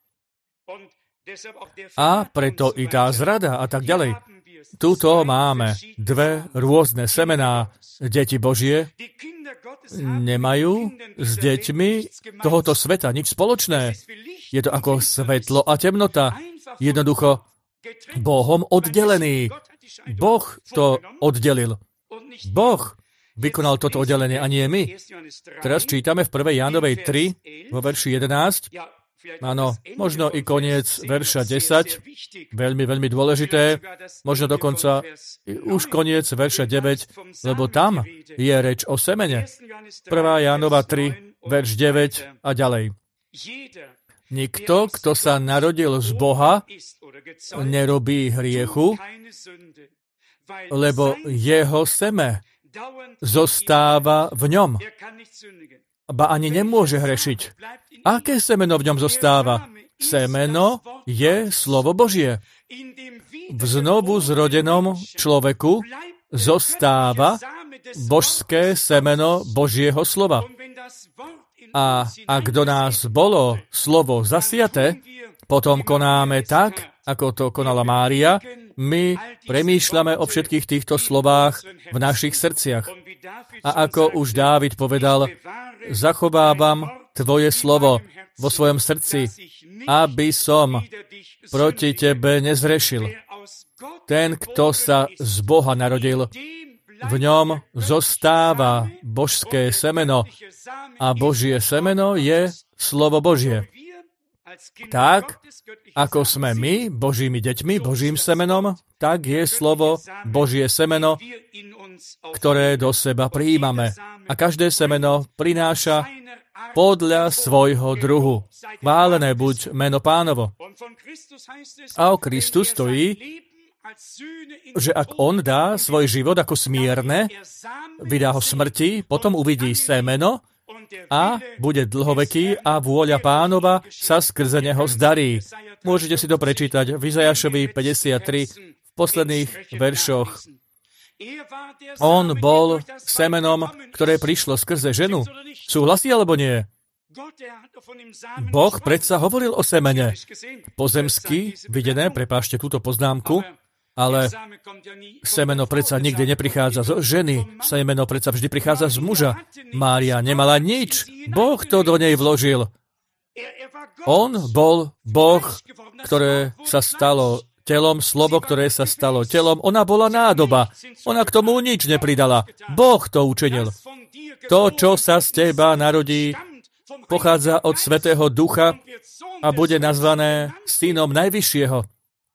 a preto i tá zrada a tak ďalej. Tuto máme dve rôzne semená. Deti Božie nemajú s deťmi tohoto sveta nič spoločné. Je to ako svetlo a temnota. Jednoducho Bohom oddelený. Boh to oddelil. Boh vykonal toto oddelenie a nie my. Teraz čítame v prvej Jánovej tri vo verši jedenásť. Áno, možno i koniec verša desať, veľmi, veľmi dôležité, možno dokonca už koniec verša deväť, lebo tam je reč o semene. prvá Jánova tri, verš deväť a ďalej. Nikto, kto sa narodil z Boha, nerobí hriechu, lebo jeho seme zostáva v ňom. Ba ani nemôže hrešiť. Aké semeno v ňom zostáva? Semeno je slovo Božie. V znovu zrodenom človeku zostáva božské semeno Božieho slova. A ak do nás bolo slovo zasiaté, potom konáme tak, ako to konala Mária, my premýšľame o všetkých týchto slovách v našich srdciach. A ako už Dávid povedal, zachovávam tvoje slovo vo svojom srdci, aby som proti tebe nezrešil. Ten, kto sa z Boha narodil, v ňom zostáva božské semeno a Božie semeno je slovo Božie. Tak, ako sme my, Božími deťmi, Božím semenom, tak je slovo Božie semeno, ktoré do seba prijímame. A každé semeno prináša podľa svojho druhu. Chválené buď meno Pánovo. A o Kristu stojí, že ak on dá svoj život ako smierne, vydá ho smrti, potom uvidí semeno, a bude dlhoveký a vôľa Pánova sa skrze neho zdarí. Môžete si to prečítať v Izajašovi päťdesiattri v posledných veršoch. On bol semenom, ktoré prišlo skrze ženu. Súhlasí alebo nie? Boh predsa hovoril o semene. Pozemsky videné, prepáčte túto poznámku, ale semeno predsa nikdy neprichádza zo ženy. Semeno predsa vždy prichádza z muža. Mária nemala nič. Boh to do nej vložil. On bol Boh, ktoré sa stalo telom, slovo, ktoré sa stalo telom. Ona bola nádoba. Ona k tomu nič nepridala. Boh to učinil. To, čo sa z teba narodí, pochádza od Svätého Ducha a bude nazvané synom Najvyššieho.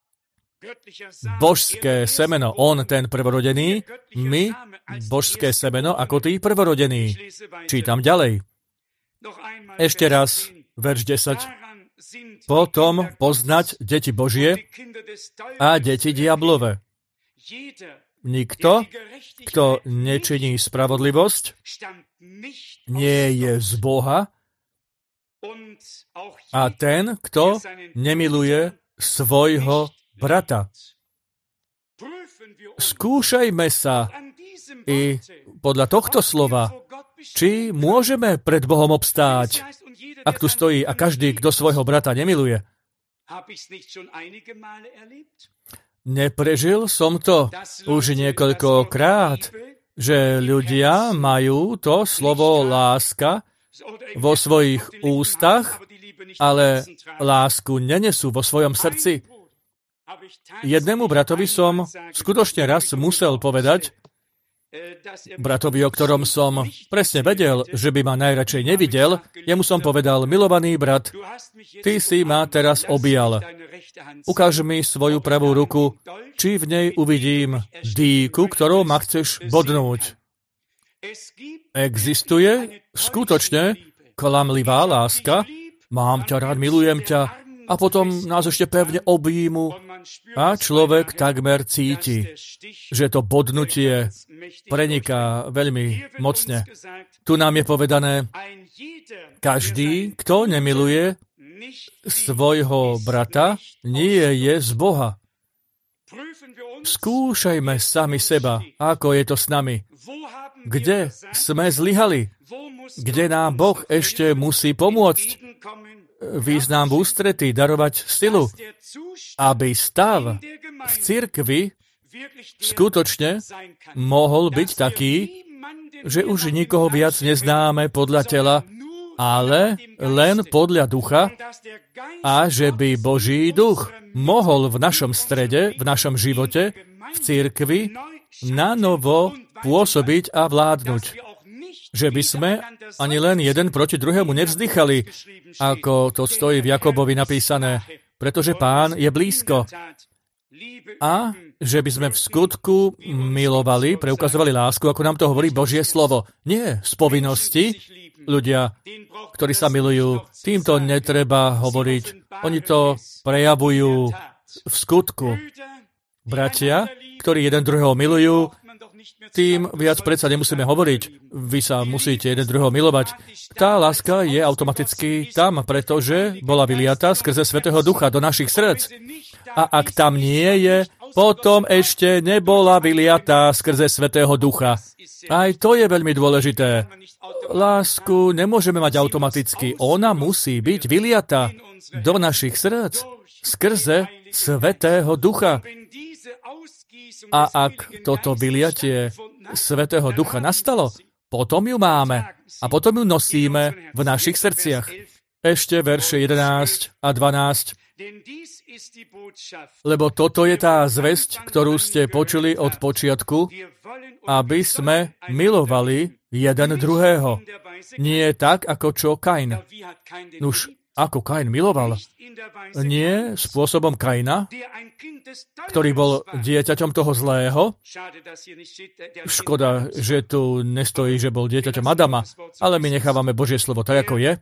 Božské semeno, on ten prvorodený, my božské semeno ako tí prvorodený. Čítam ďalej. Ešte raz, verš desať. Potom poznať deti Božie a deti diablove. Nikto, kto nečiní spravodlivosť, nie je z Boha a ten, kto nemiluje svojho brata. skúšajme sa i podľa tohto slova, či môžeme pred Bohom obstáť, ak tu stojí a každý, kto svojho brata nemiluje. Neprežil som to už niekoľkokrát, že ľudia majú to slovo láska vo svojich ústach, ale lásku nenesú vo svojom srdci. Jednému bratovi som skutočne raz musel povedať, bratovi, o ktorom som presne vedel, že by ma najradšej nevidel, jemu som povedal, milovaný brat, ty si ma teraz objal. Ukáž mi svoju pravú ruku, či v nej uvidím dýku, ktorou ma chceš bodnúť. Existuje skutočne klamlivá láska, mám ťa rád, milujem ťa, a potom nás ešte pevne objímu a človek takmer cíti, že to bodnutie preniká veľmi mocne. Tu nám je povedané, každý, kto nemiluje svojho brata, nie je z Boha. Skúšajme sami seba, ako je to s nami. Kde sme zlyhali? Kde nám Boh ešte musí pomôcť? Význam v ústretí, darovať silu, aby stav v cirkvi skutočne mohol byť taký, že už nikoho viac neznáme podľa tela, ale len podľa ducha a že by Boží duch mohol v našom strede, v našom živote, v cirkvi nanovo pôsobiť a vládnuť. Že by sme ani len jeden proti druhému nevzdychali, ako to stojí v Jakobovi napísané, pretože Pán je blízko. A že by sme v skutku milovali, preukazovali lásku, ako nám to hovorí Božie slovo. Nie z povinnosti. Ľudia, ktorí sa milujú, týmto netreba hovoriť. Oni to prejavujú v skutku. Bratia, ktorí jeden druhého milujú, tým viac predsa nemusíme hovoriť. Vy sa musíte jeden druhého milovať. Tá láska je automaticky tam, pretože bola vyliatá skrze Svätého Ducha do našich srdc. A ak tam nie je, potom ešte nebola vyliatá skrze Svätého Ducha. Aj to je veľmi dôležité. Lásku nemôžeme mať automaticky. Ona musí byť vyliatá do našich srdc skrze Svätého Ducha. A ak toto vyliatie Svätého Ducha nastalo, potom ju máme a potom ju nosíme v našich srdciach. Ešte verše jedenásť a dvanásť. Lebo toto je tá zvesť, ktorú ste počuli od počiatku, aby sme milovali jeden druhého. Nie tak, ako čo Kain. Nuž, ako Kain miloval? Nie spôsobom Kaina, ktorý bol dieťaťom toho zlého. Škoda, že tu nestojí, že bol dieťaťom Adama, ale my nechávame Božie slovo tak, ako je.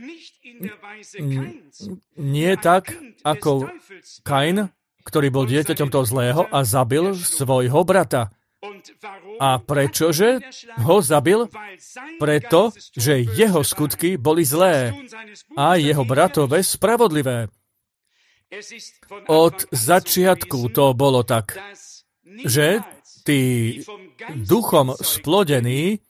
Nie tak, ako Kain, ktorý bol dieťaťom toho zlého a zabil svojho brata. A prečože ho zabil? Preto, že jeho skutky boli zlé a jeho bratové spravodlivé. Od začiatku to bolo tak, že tí duchom splodení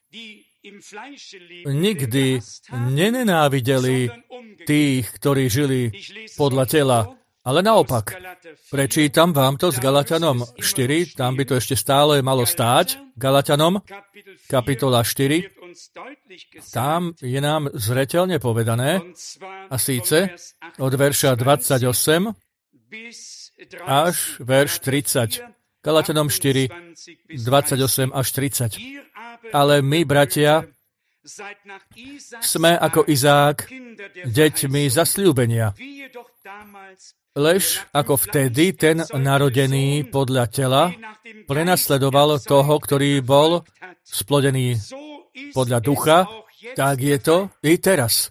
nikdy nenenávideli tých, ktorí žili podľa tela, ale naopak. Prečítam vám to s Galatianom štyri, tam by to ešte stále malo stáť. Galatianom, kapitola štyri, tam je nám zreteľne povedané, a síce od verša dvadsaťosem až verš tridsať. Galatianom štyri, dvadsaťosem až tridsať. Ale my, bratia, sme ako Izák deťmi zasľúbenia. Lež ako vtedy ten narodený podľa tela prenasledoval toho, ktorý bol splodený podľa ducha, tak je to i teraz.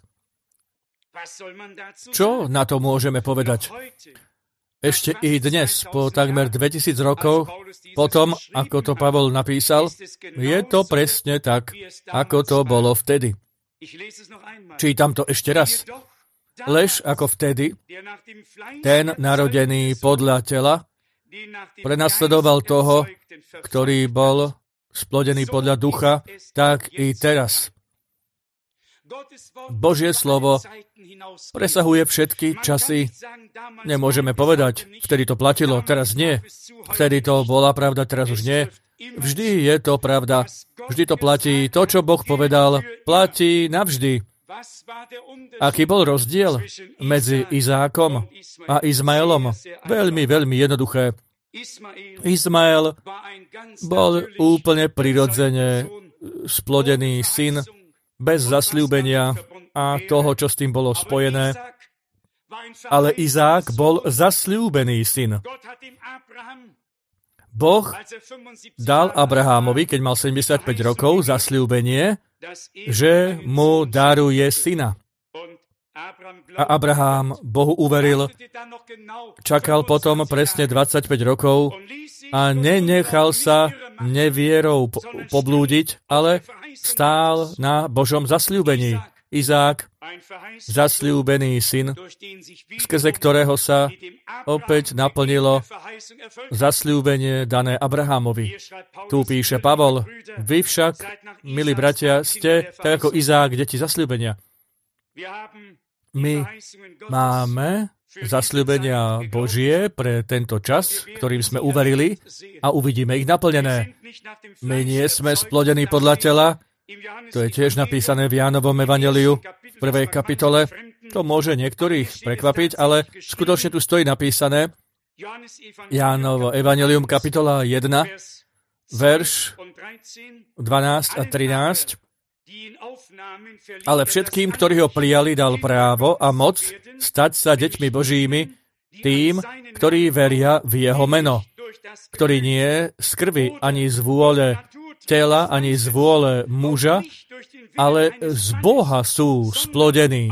Čo na to môžeme povedať? Ešte i dnes, po takmer dvetisíc rokov, potom, ako to Pavol napísal, je to presne tak, ako to bolo vtedy. Čítam to ešte raz. Lež ako vtedy, ten narodený podľa tela prenasledoval toho, ktorý bol splodený podľa ducha, tak i teraz. Božie slovo presahuje všetky časy. Nemôžeme povedať, vtedy to platilo, teraz nie. Vtedy to bola pravda, teraz už nie. Vždy je to pravda. Vždy to platí. To, čo Boh povedal, platí navždy. Aký bol rozdiel medzi Izákom a Izmaelom? Veľmi, veľmi jednoduché. Izmael bol úplne prirodzene splodený syn, bez zasľúbenia a toho, čo s tým bolo spojené. Ale Izák bol zasľúbený syn. Boh dal Abrahámovi, keď mal sedemdesiatpäť rokov, zasľúbenie, že mu daruje syna. A Abrahám Bohu uveril, čakal potom presne dvadsaťpäť rokov a nenechal sa nevierou poblúdiť, ale stál na Božom zasľúbení. Izák, zasľúbený syn, skrze ktorého sa opäť naplnilo zasľúbenie dané Abrahámovi. Tu píše Pavol, vy však, milí bratia, ste, tak ako Izák, deti zasľúbenia. My máme zasľúbenia Božie pre tento čas, ktorým sme uverili a uvidíme ich naplnené. My nie sme splodení podľa tela, to je tiež napísané v Jánovom evanjeliu v prvej kapitole. To môže niektorých prekvapiť, ale skutočne tu stojí napísané Jánovo evanjelium kapitola jeden, verš dvanásť a trinásť. Ale všetkým, ktorí ho prijali, dal právo a moc stať sa deťmi Božími, tým, ktorí veria v jeho meno, ktorí nie z krvi ani z vôle tela, ani z vôle muža, ale z Boha sú splodení.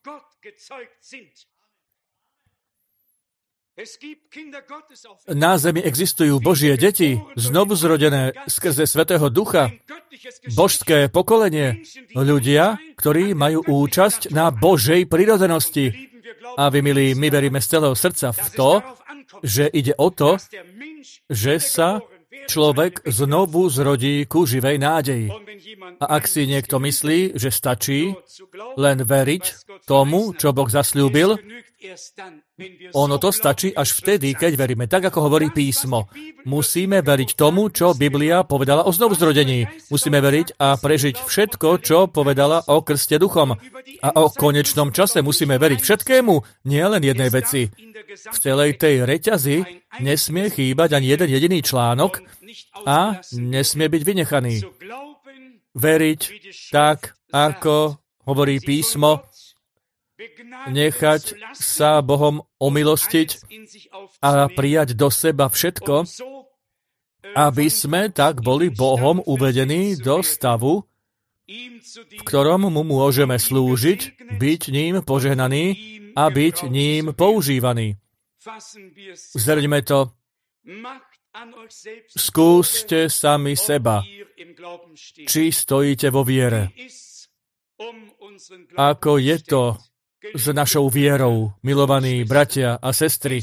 Na zemi existujú Božie deti, znovuzrodené skrze Svätého Ducha, božské pokolenie, ľudia, ktorí majú účasť na Božej prirodzenosti. A vy, milí, my veríme z celého srdca v to, že ide o to, že sa človek znovu zrodí ku živej nádeji. A ak si niekto myslí, že stačí len veriť tomu, čo Boh zasľúbil, ono to stačí až vtedy, keď veríme. Tak, ako hovorí písmo. Musíme veriť tomu, čo Biblia povedala o znovuzrodení. Musíme veriť a prežiť všetko, čo povedala o krste duchom. A o konečnom čase musíme veriť všetkému, nie len jednej veci. V celej tej reťazi nesmie chýbať ani jeden jediný článok a nesmie byť vynechaný. Veriť tak, ako hovorí písmo, nechať sa Bohom omilostiť a prijať do seba všetko, aby sme tak boli Bohom uvedení do stavu, v ktorom mu môžeme slúžiť, byť ním požehnaný a byť ním používaný. Zhrňme to. Skúste sami seba, či stojíte vo viere. Ako je to s našou vierou, milovaní bratia a sestry?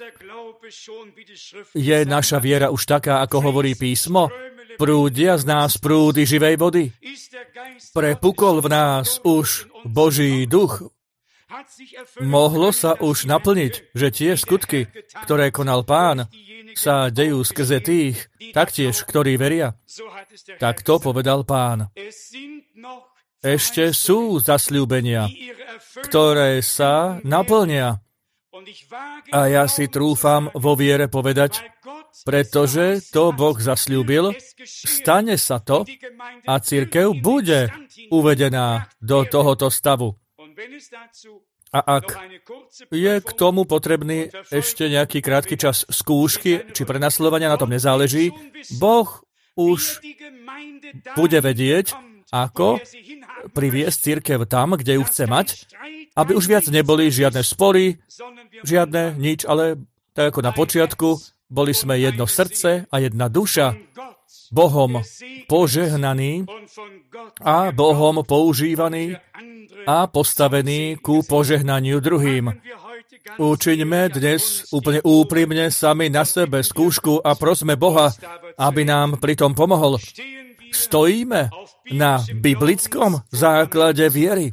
Je naša viera už taká, ako hovorí písmo? Prúdia z nás prúdy živej vody? Prepukol v nás už Boží duch? Mohlo sa už naplniť, že tie skutky, ktoré konal Pán, sa dejú skrze tých, taktiež, ktorí veria? Tak to povedal Pán. Ešte sú zasľúbenia, ktoré sa naplnia. A ja si trúfam vo viere povedať, pretože to Boh zasľúbil, stane sa to a cirkev bude uvedená do tohoto stavu. A ak je k tomu potrebný ešte nejaký krátky čas skúšky či prenasledovania, na tom nezáleží, Boh už bude vedieť, ako priviesť cirkev tam, kde ju chce mať, aby už viac neboli žiadne spory, žiadne nič, ale tak ako na počiatku, boli sme jedno srdce a jedna duša, Bohom požehnaný a Bohom používaný a postavený ku požehnaniu druhým. Učiňme dnes úplne úprimne sami na sebe skúšku a prosme Boha, aby nám pritom pomohol. Stojíme na biblickom základe viery.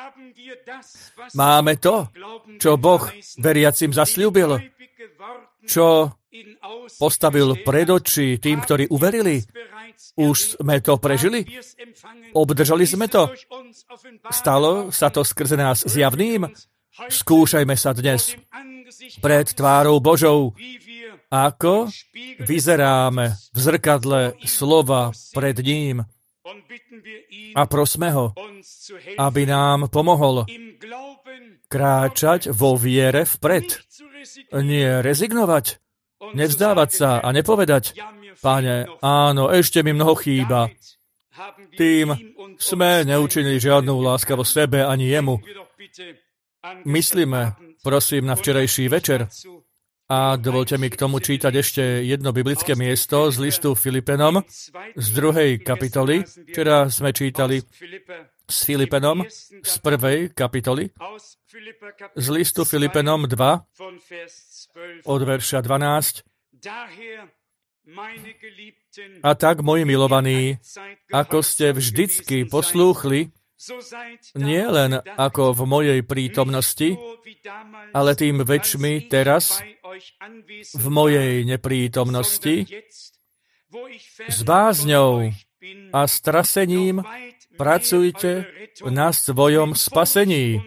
Máme to, čo Boh veriacim zasľúbil, čo postavil pred oči tým, ktorí uverili. Už sme to prežili? Obdržali sme to? Stalo sa to skrze nás zjavným? Skúšajme sa dnes pred tvárou Božou, ako vyzeráme v zrkadle slova pred ním a prosme ho, aby nám pomohol kráčať vo viere vpred. Nie rezignovať, nevzdávať sa a nepovedať: Pane, áno, ešte mi mnoho chýba. Tým sme neučinili žiadnu láskavosť sebe ani jemu. Myslíme, prosím, na včerajší večer. A dovolte mi k tomu čítať ešte jedno biblické miesto z listu Filipenom z druhej kapitoly. Včera sme čítali s Filipenom z prvej kapitoly, z listu Filipenom dva od verša dvanásť. A tak, moji milovaní, ako ste vždycky poslúchli, nie len ako v mojej prítomnosti, ale tým väčšmi teraz, v mojej neprítomnosti, s bázňou a strasením pracujte na svojom spasení,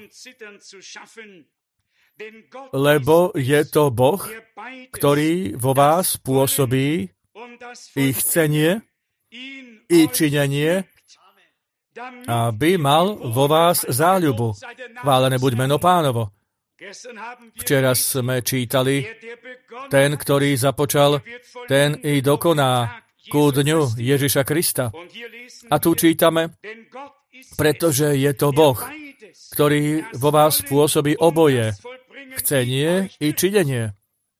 lebo je to Boh, ktorý vo vás pôsobí i chcenie, i činenie, aby mal vo vás záľubu. Chválené buď meno Pánovo. Včera sme čítali: ten, ktorý započal, ten i dokoná ku dňu Ježiša Krista. A tu čítame: pretože je to Boh, ktorý vo vás pôsobí oboje, chcenie i činenie.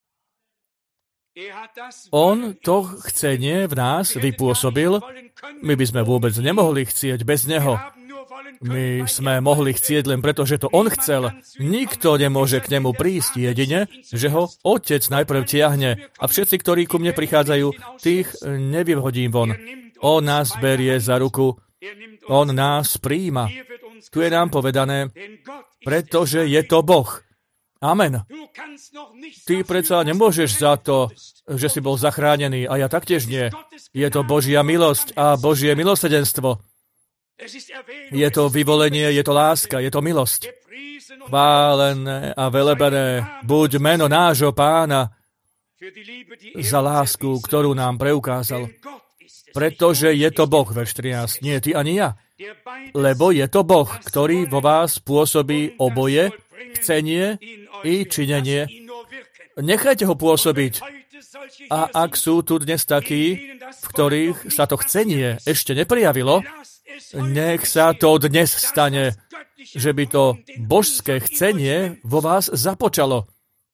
On to chcenie v nás vypôsobil. My by sme vôbec nemohli chcieť bez neho. My sme mohli chcieť len preto, že to on chcel. Nikto nemôže k nemu prísť jedine, že ho Otec najprv tiahne. A všetci, ktorí ku mne prichádzajú, tých nevyhodím von. On nás berie za ruku. On nás prijíma. Tu je nám povedané: pretože je to Boh. Amen. Ty predsa nemôžeš za to, že si bol zachránený, a ja taktiež nie. Je to Božia milosť a Božie milosrdenstvo. Je to vyvolenie, je to láska, je to milosť. Chválené a velebené buď meno nášho Pána za lásku, ktorú nám preukázal. Pretože je to Boh, verš trinásť, nie ty ani ja. Lebo je to Boh, ktorý vo vás pôsobí oboje, chcenie i činenie. Nechajte ho pôsobiť. A ak sú tu dnes takí, v ktorých sa to chcenie ešte neprijavilo, nech sa to dnes stane, že by to božské chcenie vo vás započalo.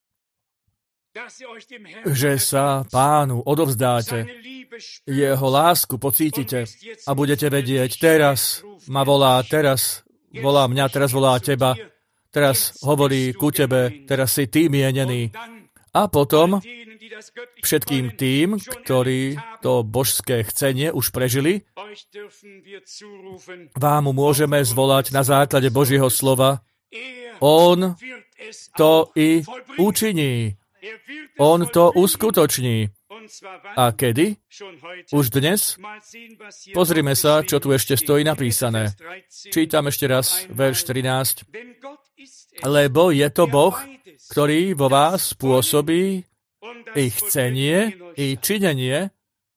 Že sa Pánu odovzdáte, jeho lásku pocítite a budete vedieť: teraz ma volá, teraz volá mňa, teraz volá teba, teraz hovorí ku tebe, teraz si ty mienený. A potom všetkým tým, ktorí to božské chcenie už prežili, vám môžeme zvolať na základe Božieho slova: on to i učiní. On to uskutoční. A kedy? Už dnes? Pozrime sa, čo tu ešte stojí napísané. Čítam ešte raz verš trinásť. Lebo je to Boh, ktorý vo vás pôsobí i chcenie, i činenie.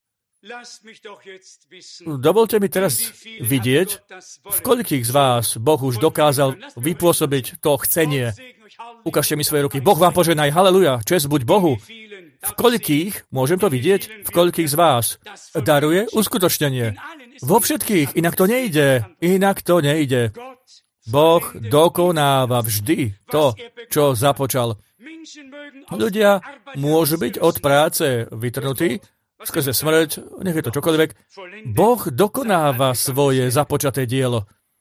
Dovolte mi teraz vidieť, v koľkých z vás Boh už dokázal vypôsobiť to chcenie. Ukážte mi svoje ruky. Boh vám požehnaj, haleluja, česť buď Bohu. V koľkých, môžem to vidieť, v koľkých z vás daruje uskutočnenie. Vo všetkých, inak to nejde, inak to nejde. Boh dokonáva vždy to, čo započal. Ľudia môžu byť od práce vytrhnutí, skrze smrť, nech je to čokoľvek. Boh dokonáva svoje započaté dielo.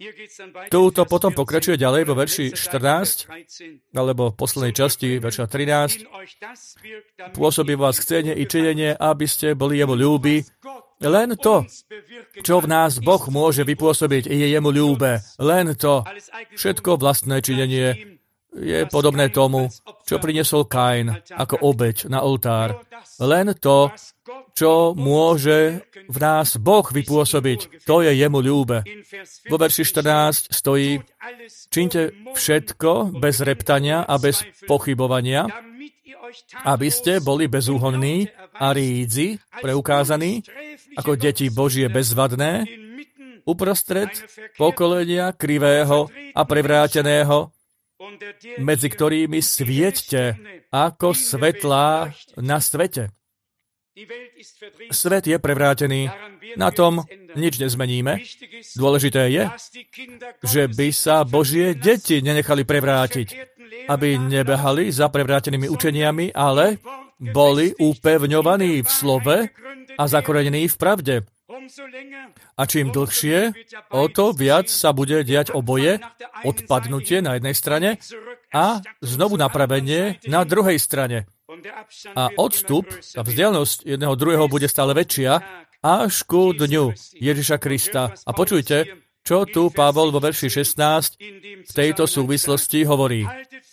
Tu to potom pokračuje ďalej vo verši štrnásť, alebo v poslednej časti verša trinásť. Pôsobí vás chcenie i činenie, aby ste boli jemu ľúbi. Len to, čo v nás Boh môže vypôsobiť, je jemu ľúbe. Len to. Všetko vlastné činenie je podobné tomu, čo priniesol Kain ako obeť na oltár. Len to, čo môže v nás Boh vypôsobiť, to je jemu ľúbe. Vo verši štrnásť stojí: Činte všetko bez reptania a bez pochybovania, aby ste boli bezúhonní a rídzi, preukázaní, ako deti Božie bezvadné, uprostred pokolenia krivého a prevráteného, medzi ktorými svieťte ako svetlá na svete. Svet je prevrátený, na tom nič nezmeníme. Dôležité je, že by sa Božie deti nenechali prevrátiť, aby nebehali za prevrátenými učeniami, ale boli upevňovaní v slove a zakorenení v pravde. A čím dlhšie, o to viac sa bude diať oboje, odpadnutie na jednej strane a znovu napravenie na druhej strane. A odstup, tá vzdialenosť jedného druhého bude stále väčšia až ku dňu Ježiša Krista. A počujte, čo tu Pavol vo verši šestnásť v tejto súvislosti hovorí.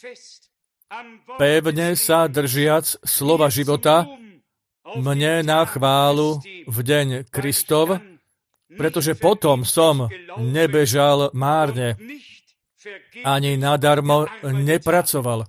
Pevne sa držiac slova života, mne na chválu v deň Kristov, pretože potom som nebežal márne, ani nadarmo nepracoval.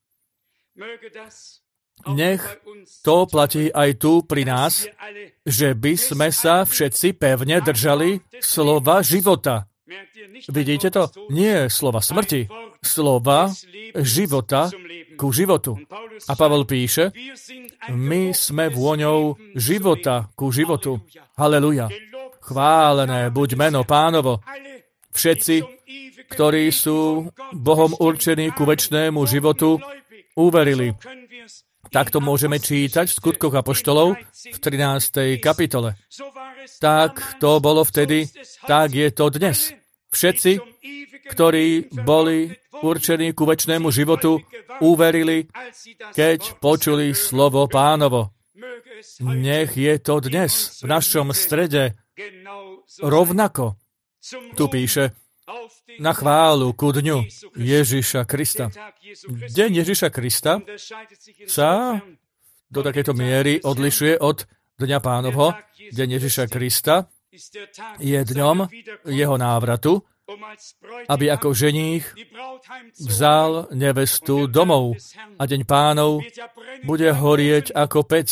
Nech to platí aj tu pri nás, že by sme sa všetci pevne držali slova života. Vidíte to? Nie slova smrti, slova života ku životu. A Pavol píše, my sme vôňou života ku životu. Haleluja. Chválené buď meno Pánovo. Všetci, ktorí sú Bohom určení ku večnému životu, uverili. Takto môžeme čítať v Skutkoch apoštolov v trinástej kapitole. Tak to bolo vtedy, tak je to dnes. Všetci, ktorí boli určení ku večnému životu, uverili, keď počuli slovo Pánovo. Nech je to dnes v našom strede rovnako. Tu píše, na chválu ku dňu Ježiša Krista. Deň Ježiša Krista sa do takéto miery odlišuje od Dňa Pánovho. Deň Ježiša Krista je dňom jeho návratu, aby ako ženích vzal nevestu domov a deň Pánov bude horieť ako pec.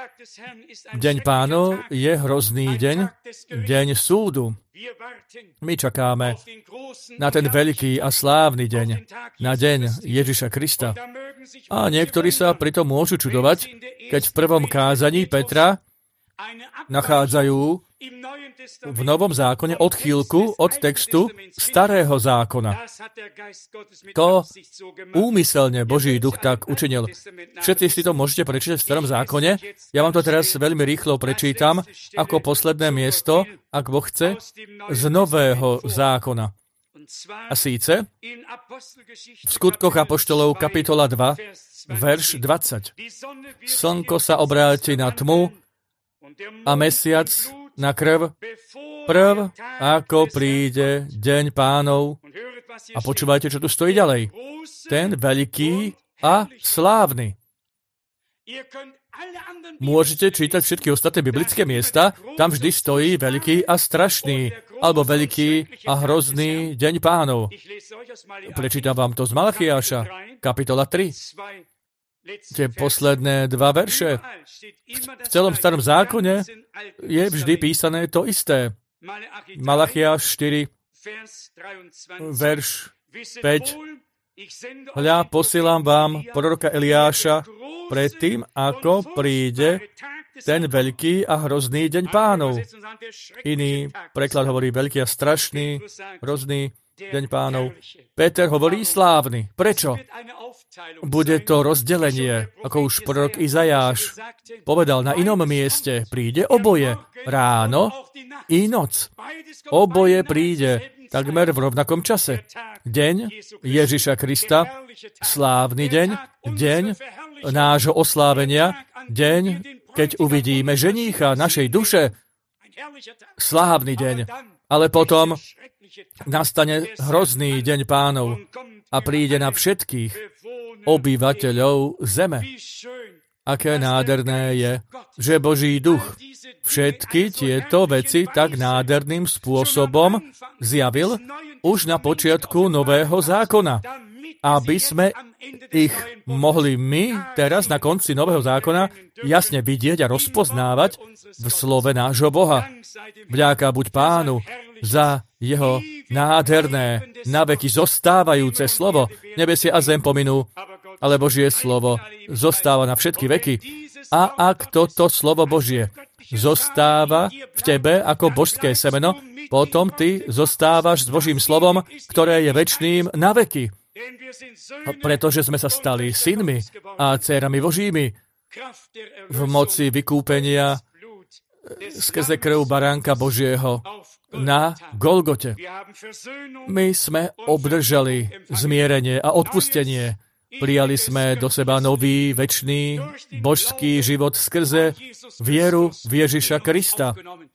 Deň Pánov je hrozný deň, deň súdu. My čakáme na ten veľký a slávny deň, na deň Ježiša Krista. A niektorí sa pritom môžu čudovať, keď v prvom kázaní Petra nachádzajú v Novom zákone odchýlku od textu Starého zákona. To úmyselne Boží duch tak učinil. Všetci si to môžete prečítať v Starom zákone. Ja vám to teraz veľmi rýchlo prečítam ako posledné miesto, ak Boh chce, z Nového zákona. A síce v Skutkoch apoštolov kapitola dva, verš dvadsať. Slnko sa obráti na tmu a mesiac na krv, prv, ako príde deň Pánov. A počúvajte, čo tu stojí ďalej. Ten veľký a slávny. Môžete čítať všetky ostatné biblické miesta, tam vždy stojí veľký a strašný, alebo veľký a hrozný deň Pánov. Prečítam vám to z Malachiáša, kapitola tri. Tie posledné dva verše. V celom Starom zákone je vždy písané to isté. Malachiáš štyri, verš päť. Hľa, posielam vám proroka Eliáša predtým, ako príde ten veľký a hrozný deň Pánov. Iný preklad hovorí veľký a strašný, hrozný deň Pánov. Peter hovorí slávny. Prečo? Bude to rozdelenie, ako už prorok Izajáš povedal na inom mieste. Príde oboje, ráno i noc. Oboje príde. takmer v rovnakom čase. Deň Ježiša Krista, slávny deň, deň nášho oslávenia, deň, keď uvidíme ženícha našej duše, slávny deň. Ale potom nastane hrozný deň Pánov a príde na všetkých obyvateľov zeme. Aké nádherné je, že Boží duch všetky tieto veci tak nádherným spôsobom zjavil už na počiatku Nového zákona, aby sme ich mohli my teraz na konci Nového zákona jasne vidieť a rozpoznávať v slove nášho Boha. Vďaka buď Pánu za jeho nádherné, naveky zostávajúce slovo. Nebesie a zem pominú, ale Božie slovo zostáva na všetky veky. A ak toto slovo Božie zostáva v tebe ako božské semeno, potom ty zostávaš s Božím slovom, ktoré je večným na veky. Pretože sme sa stali synmi a dcérami Božími v moci vykúpenia skrze krv baránka Božieho na Golgote. My sme obdržali zmierenie a odpustenie. Prijali sme do seba nový, večný, božský život skrze vieru v Ježiša Krista.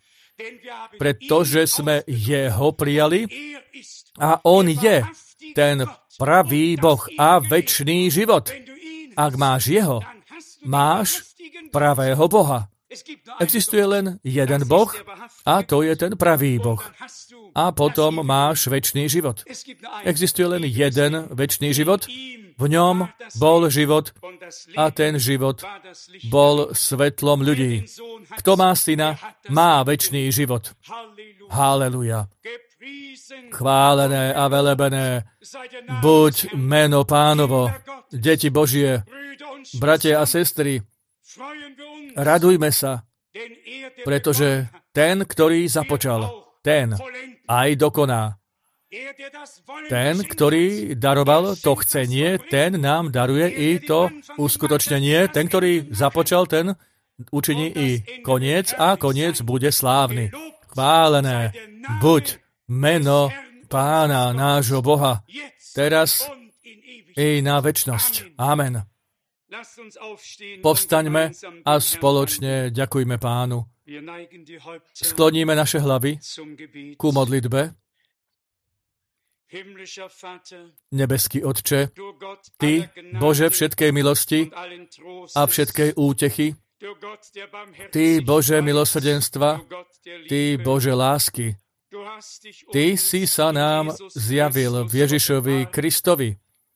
Pretože sme jeho prijali a on je ten pravý Boh a večný život. Ak máš jeho, máš pravého Boha. Existuje len jeden Boh a to je ten pravý Boh. A potom máš večný život. Existuje len jeden večný život, v ňom bol život a ten život bol svetlom ľudí. Kto má syna, má večný život. Halleluja. Chválené a velebené buď meno Pánovo, deti Božie, bratia a sestry, radujme sa, pretože ten, ktorý započal, ten aj dokoná. Ten, ktorý daroval to chcenie, ten nám daruje i to uskutočnenie. Ten, ktorý započal, ten učiní i koniec a koniec bude slávny. Chválené buď meno Pána nášho Boha, teraz i na večnosť. Amen. Povstaňme a spoločne ďakujme Pánu. Skloníme naše hlavy ku modlitbe. Nebeský Otče, Ty, Bože všetkej milosti a všetkej útechy, Ty, Bože milosrdenstva, Ty, Bože lásky, Ty si sa nám zjavil v Ježišovi Kristovi.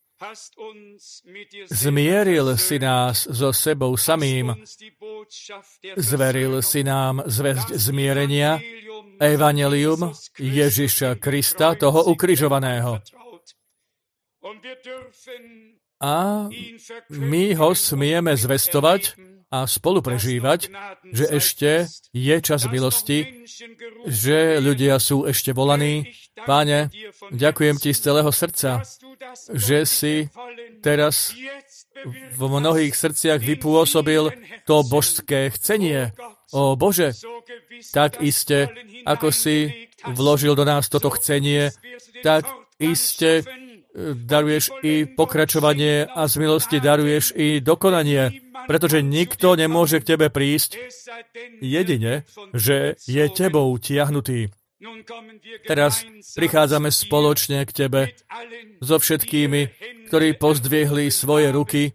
Zmieril si nás so sebou samým, zveril si nám zvesť zmierenia, evanjelium Ježiša Krista, toho ukrižovaného. A my ho smieme zvestovať a spolu prežívať, že ešte je čas milosti, že ľudia sú ešte volaní. Páne, ďakujem Ti z celého srdca, že si teraz v mnohých srdciach vypôsobil to božské chcenie. O Bože, tak iste, ako si vložil do nás toto chcenie, tak iste daruješ i pokračovanie a z milosti daruješ i dokonanie, pretože nikto nemôže k Tebe prísť jedine, že je Tebou tiahnutý. Teraz prichádzame spoločne k Tebe so všetkými, ktorí pozdvihli svoje ruky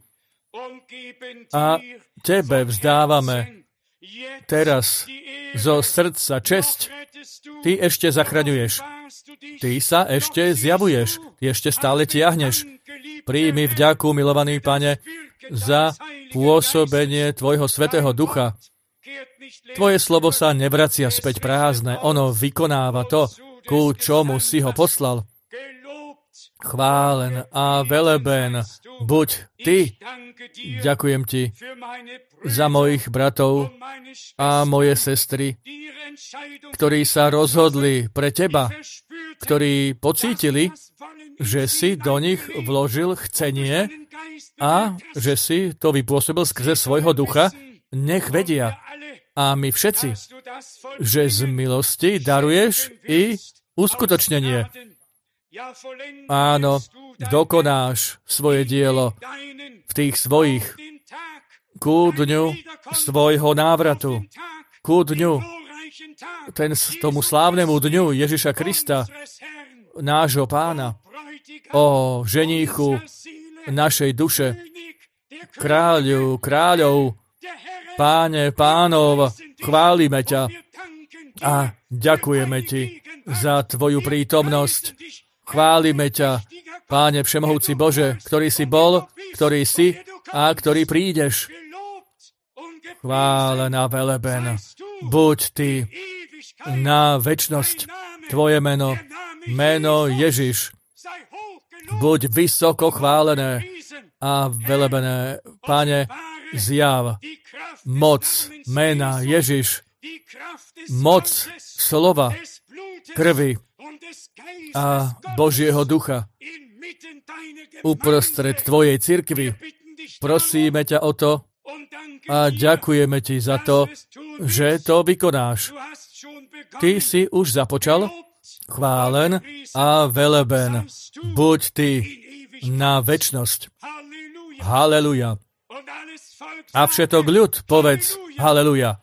a Tebe vzdávame teraz zo srdca česť. Ty ešte zachraňuješ. Ty sa ešte zjavuješ. Ty ešte stále tiahneš. Príjmi vďaku, milovaný Pane, za pôsobenie Tvojho Svätého Ducha. Tvoje slovo sa nevracia späť prázdne. Ono vykonáva to, ku čomu si ho poslal. Chválen a veleben buď Ty. Ďakujem Ti za mojich bratov a moje sestry, ktorí sa rozhodli pre Teba, ktorí pocítili, že si do nich vložil chcenie a že si to vypôsobil skrze svojho ducha. Nech vedia, a my všetci, že z milosti daruješ i uskutočnenie. Áno, dokonáš svoje dielo v tých svojich ku dňu svojho návratu, ku dňu, ten, tomu slávnemu dňu Ježiša Krista, nášho Pána, o ženíchu našej duše, kráľu, kráľov, Páne, Pánov, chválime ťa a ďakujeme ti za tvoju prítomnosť. Chválime ťa, Páne Všemohúci Bože, ktorý si bol, ktorý si a ktorý prídeš. Chválená veleben, buď ty na večnosť, tvoje meno, meno Ježiš, buď vysoko chválené a velebené. Pane, zjav moc mena Ježiš, moc slova, krvi a Božieho ducha uprostred tvojej cirkvi. Prosíme ťa o to a ďakujeme ti za to, že to vykonáš. Ty si už započal, chválen a veleben. Buď ty na večnosť. Haleluja. A všetok ľud povedz haleluja.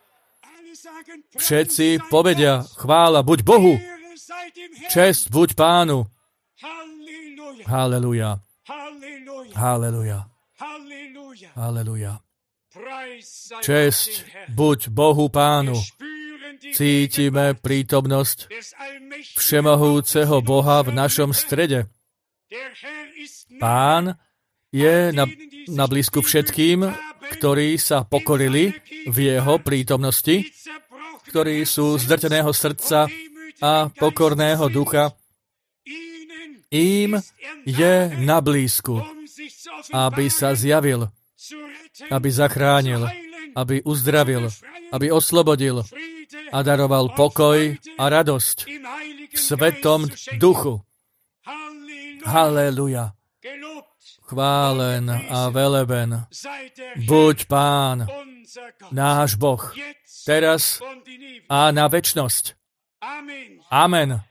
Všetci povedia chvála buď Bohu, česť buď Pánu. Haleluja. Haleluja. Haleluja. Česť buď Bohu Pánu. Cítime prítomnosť Všemohúceho Boha v našom strede. Pán je na, na blízku všetkým, ktorí sa pokorili v jeho prítomnosti, ktorí sú zdrteného srdca a pokorného ducha. Im je na blízku, aby sa zjavil, aby zachránil, aby uzdravil, aby oslobodil a daroval pokoj a radosť v Svetom Duchu. Haleluja. Chválen a veleben buď Pán, náš Boh, teraz a na večnosť. Amen.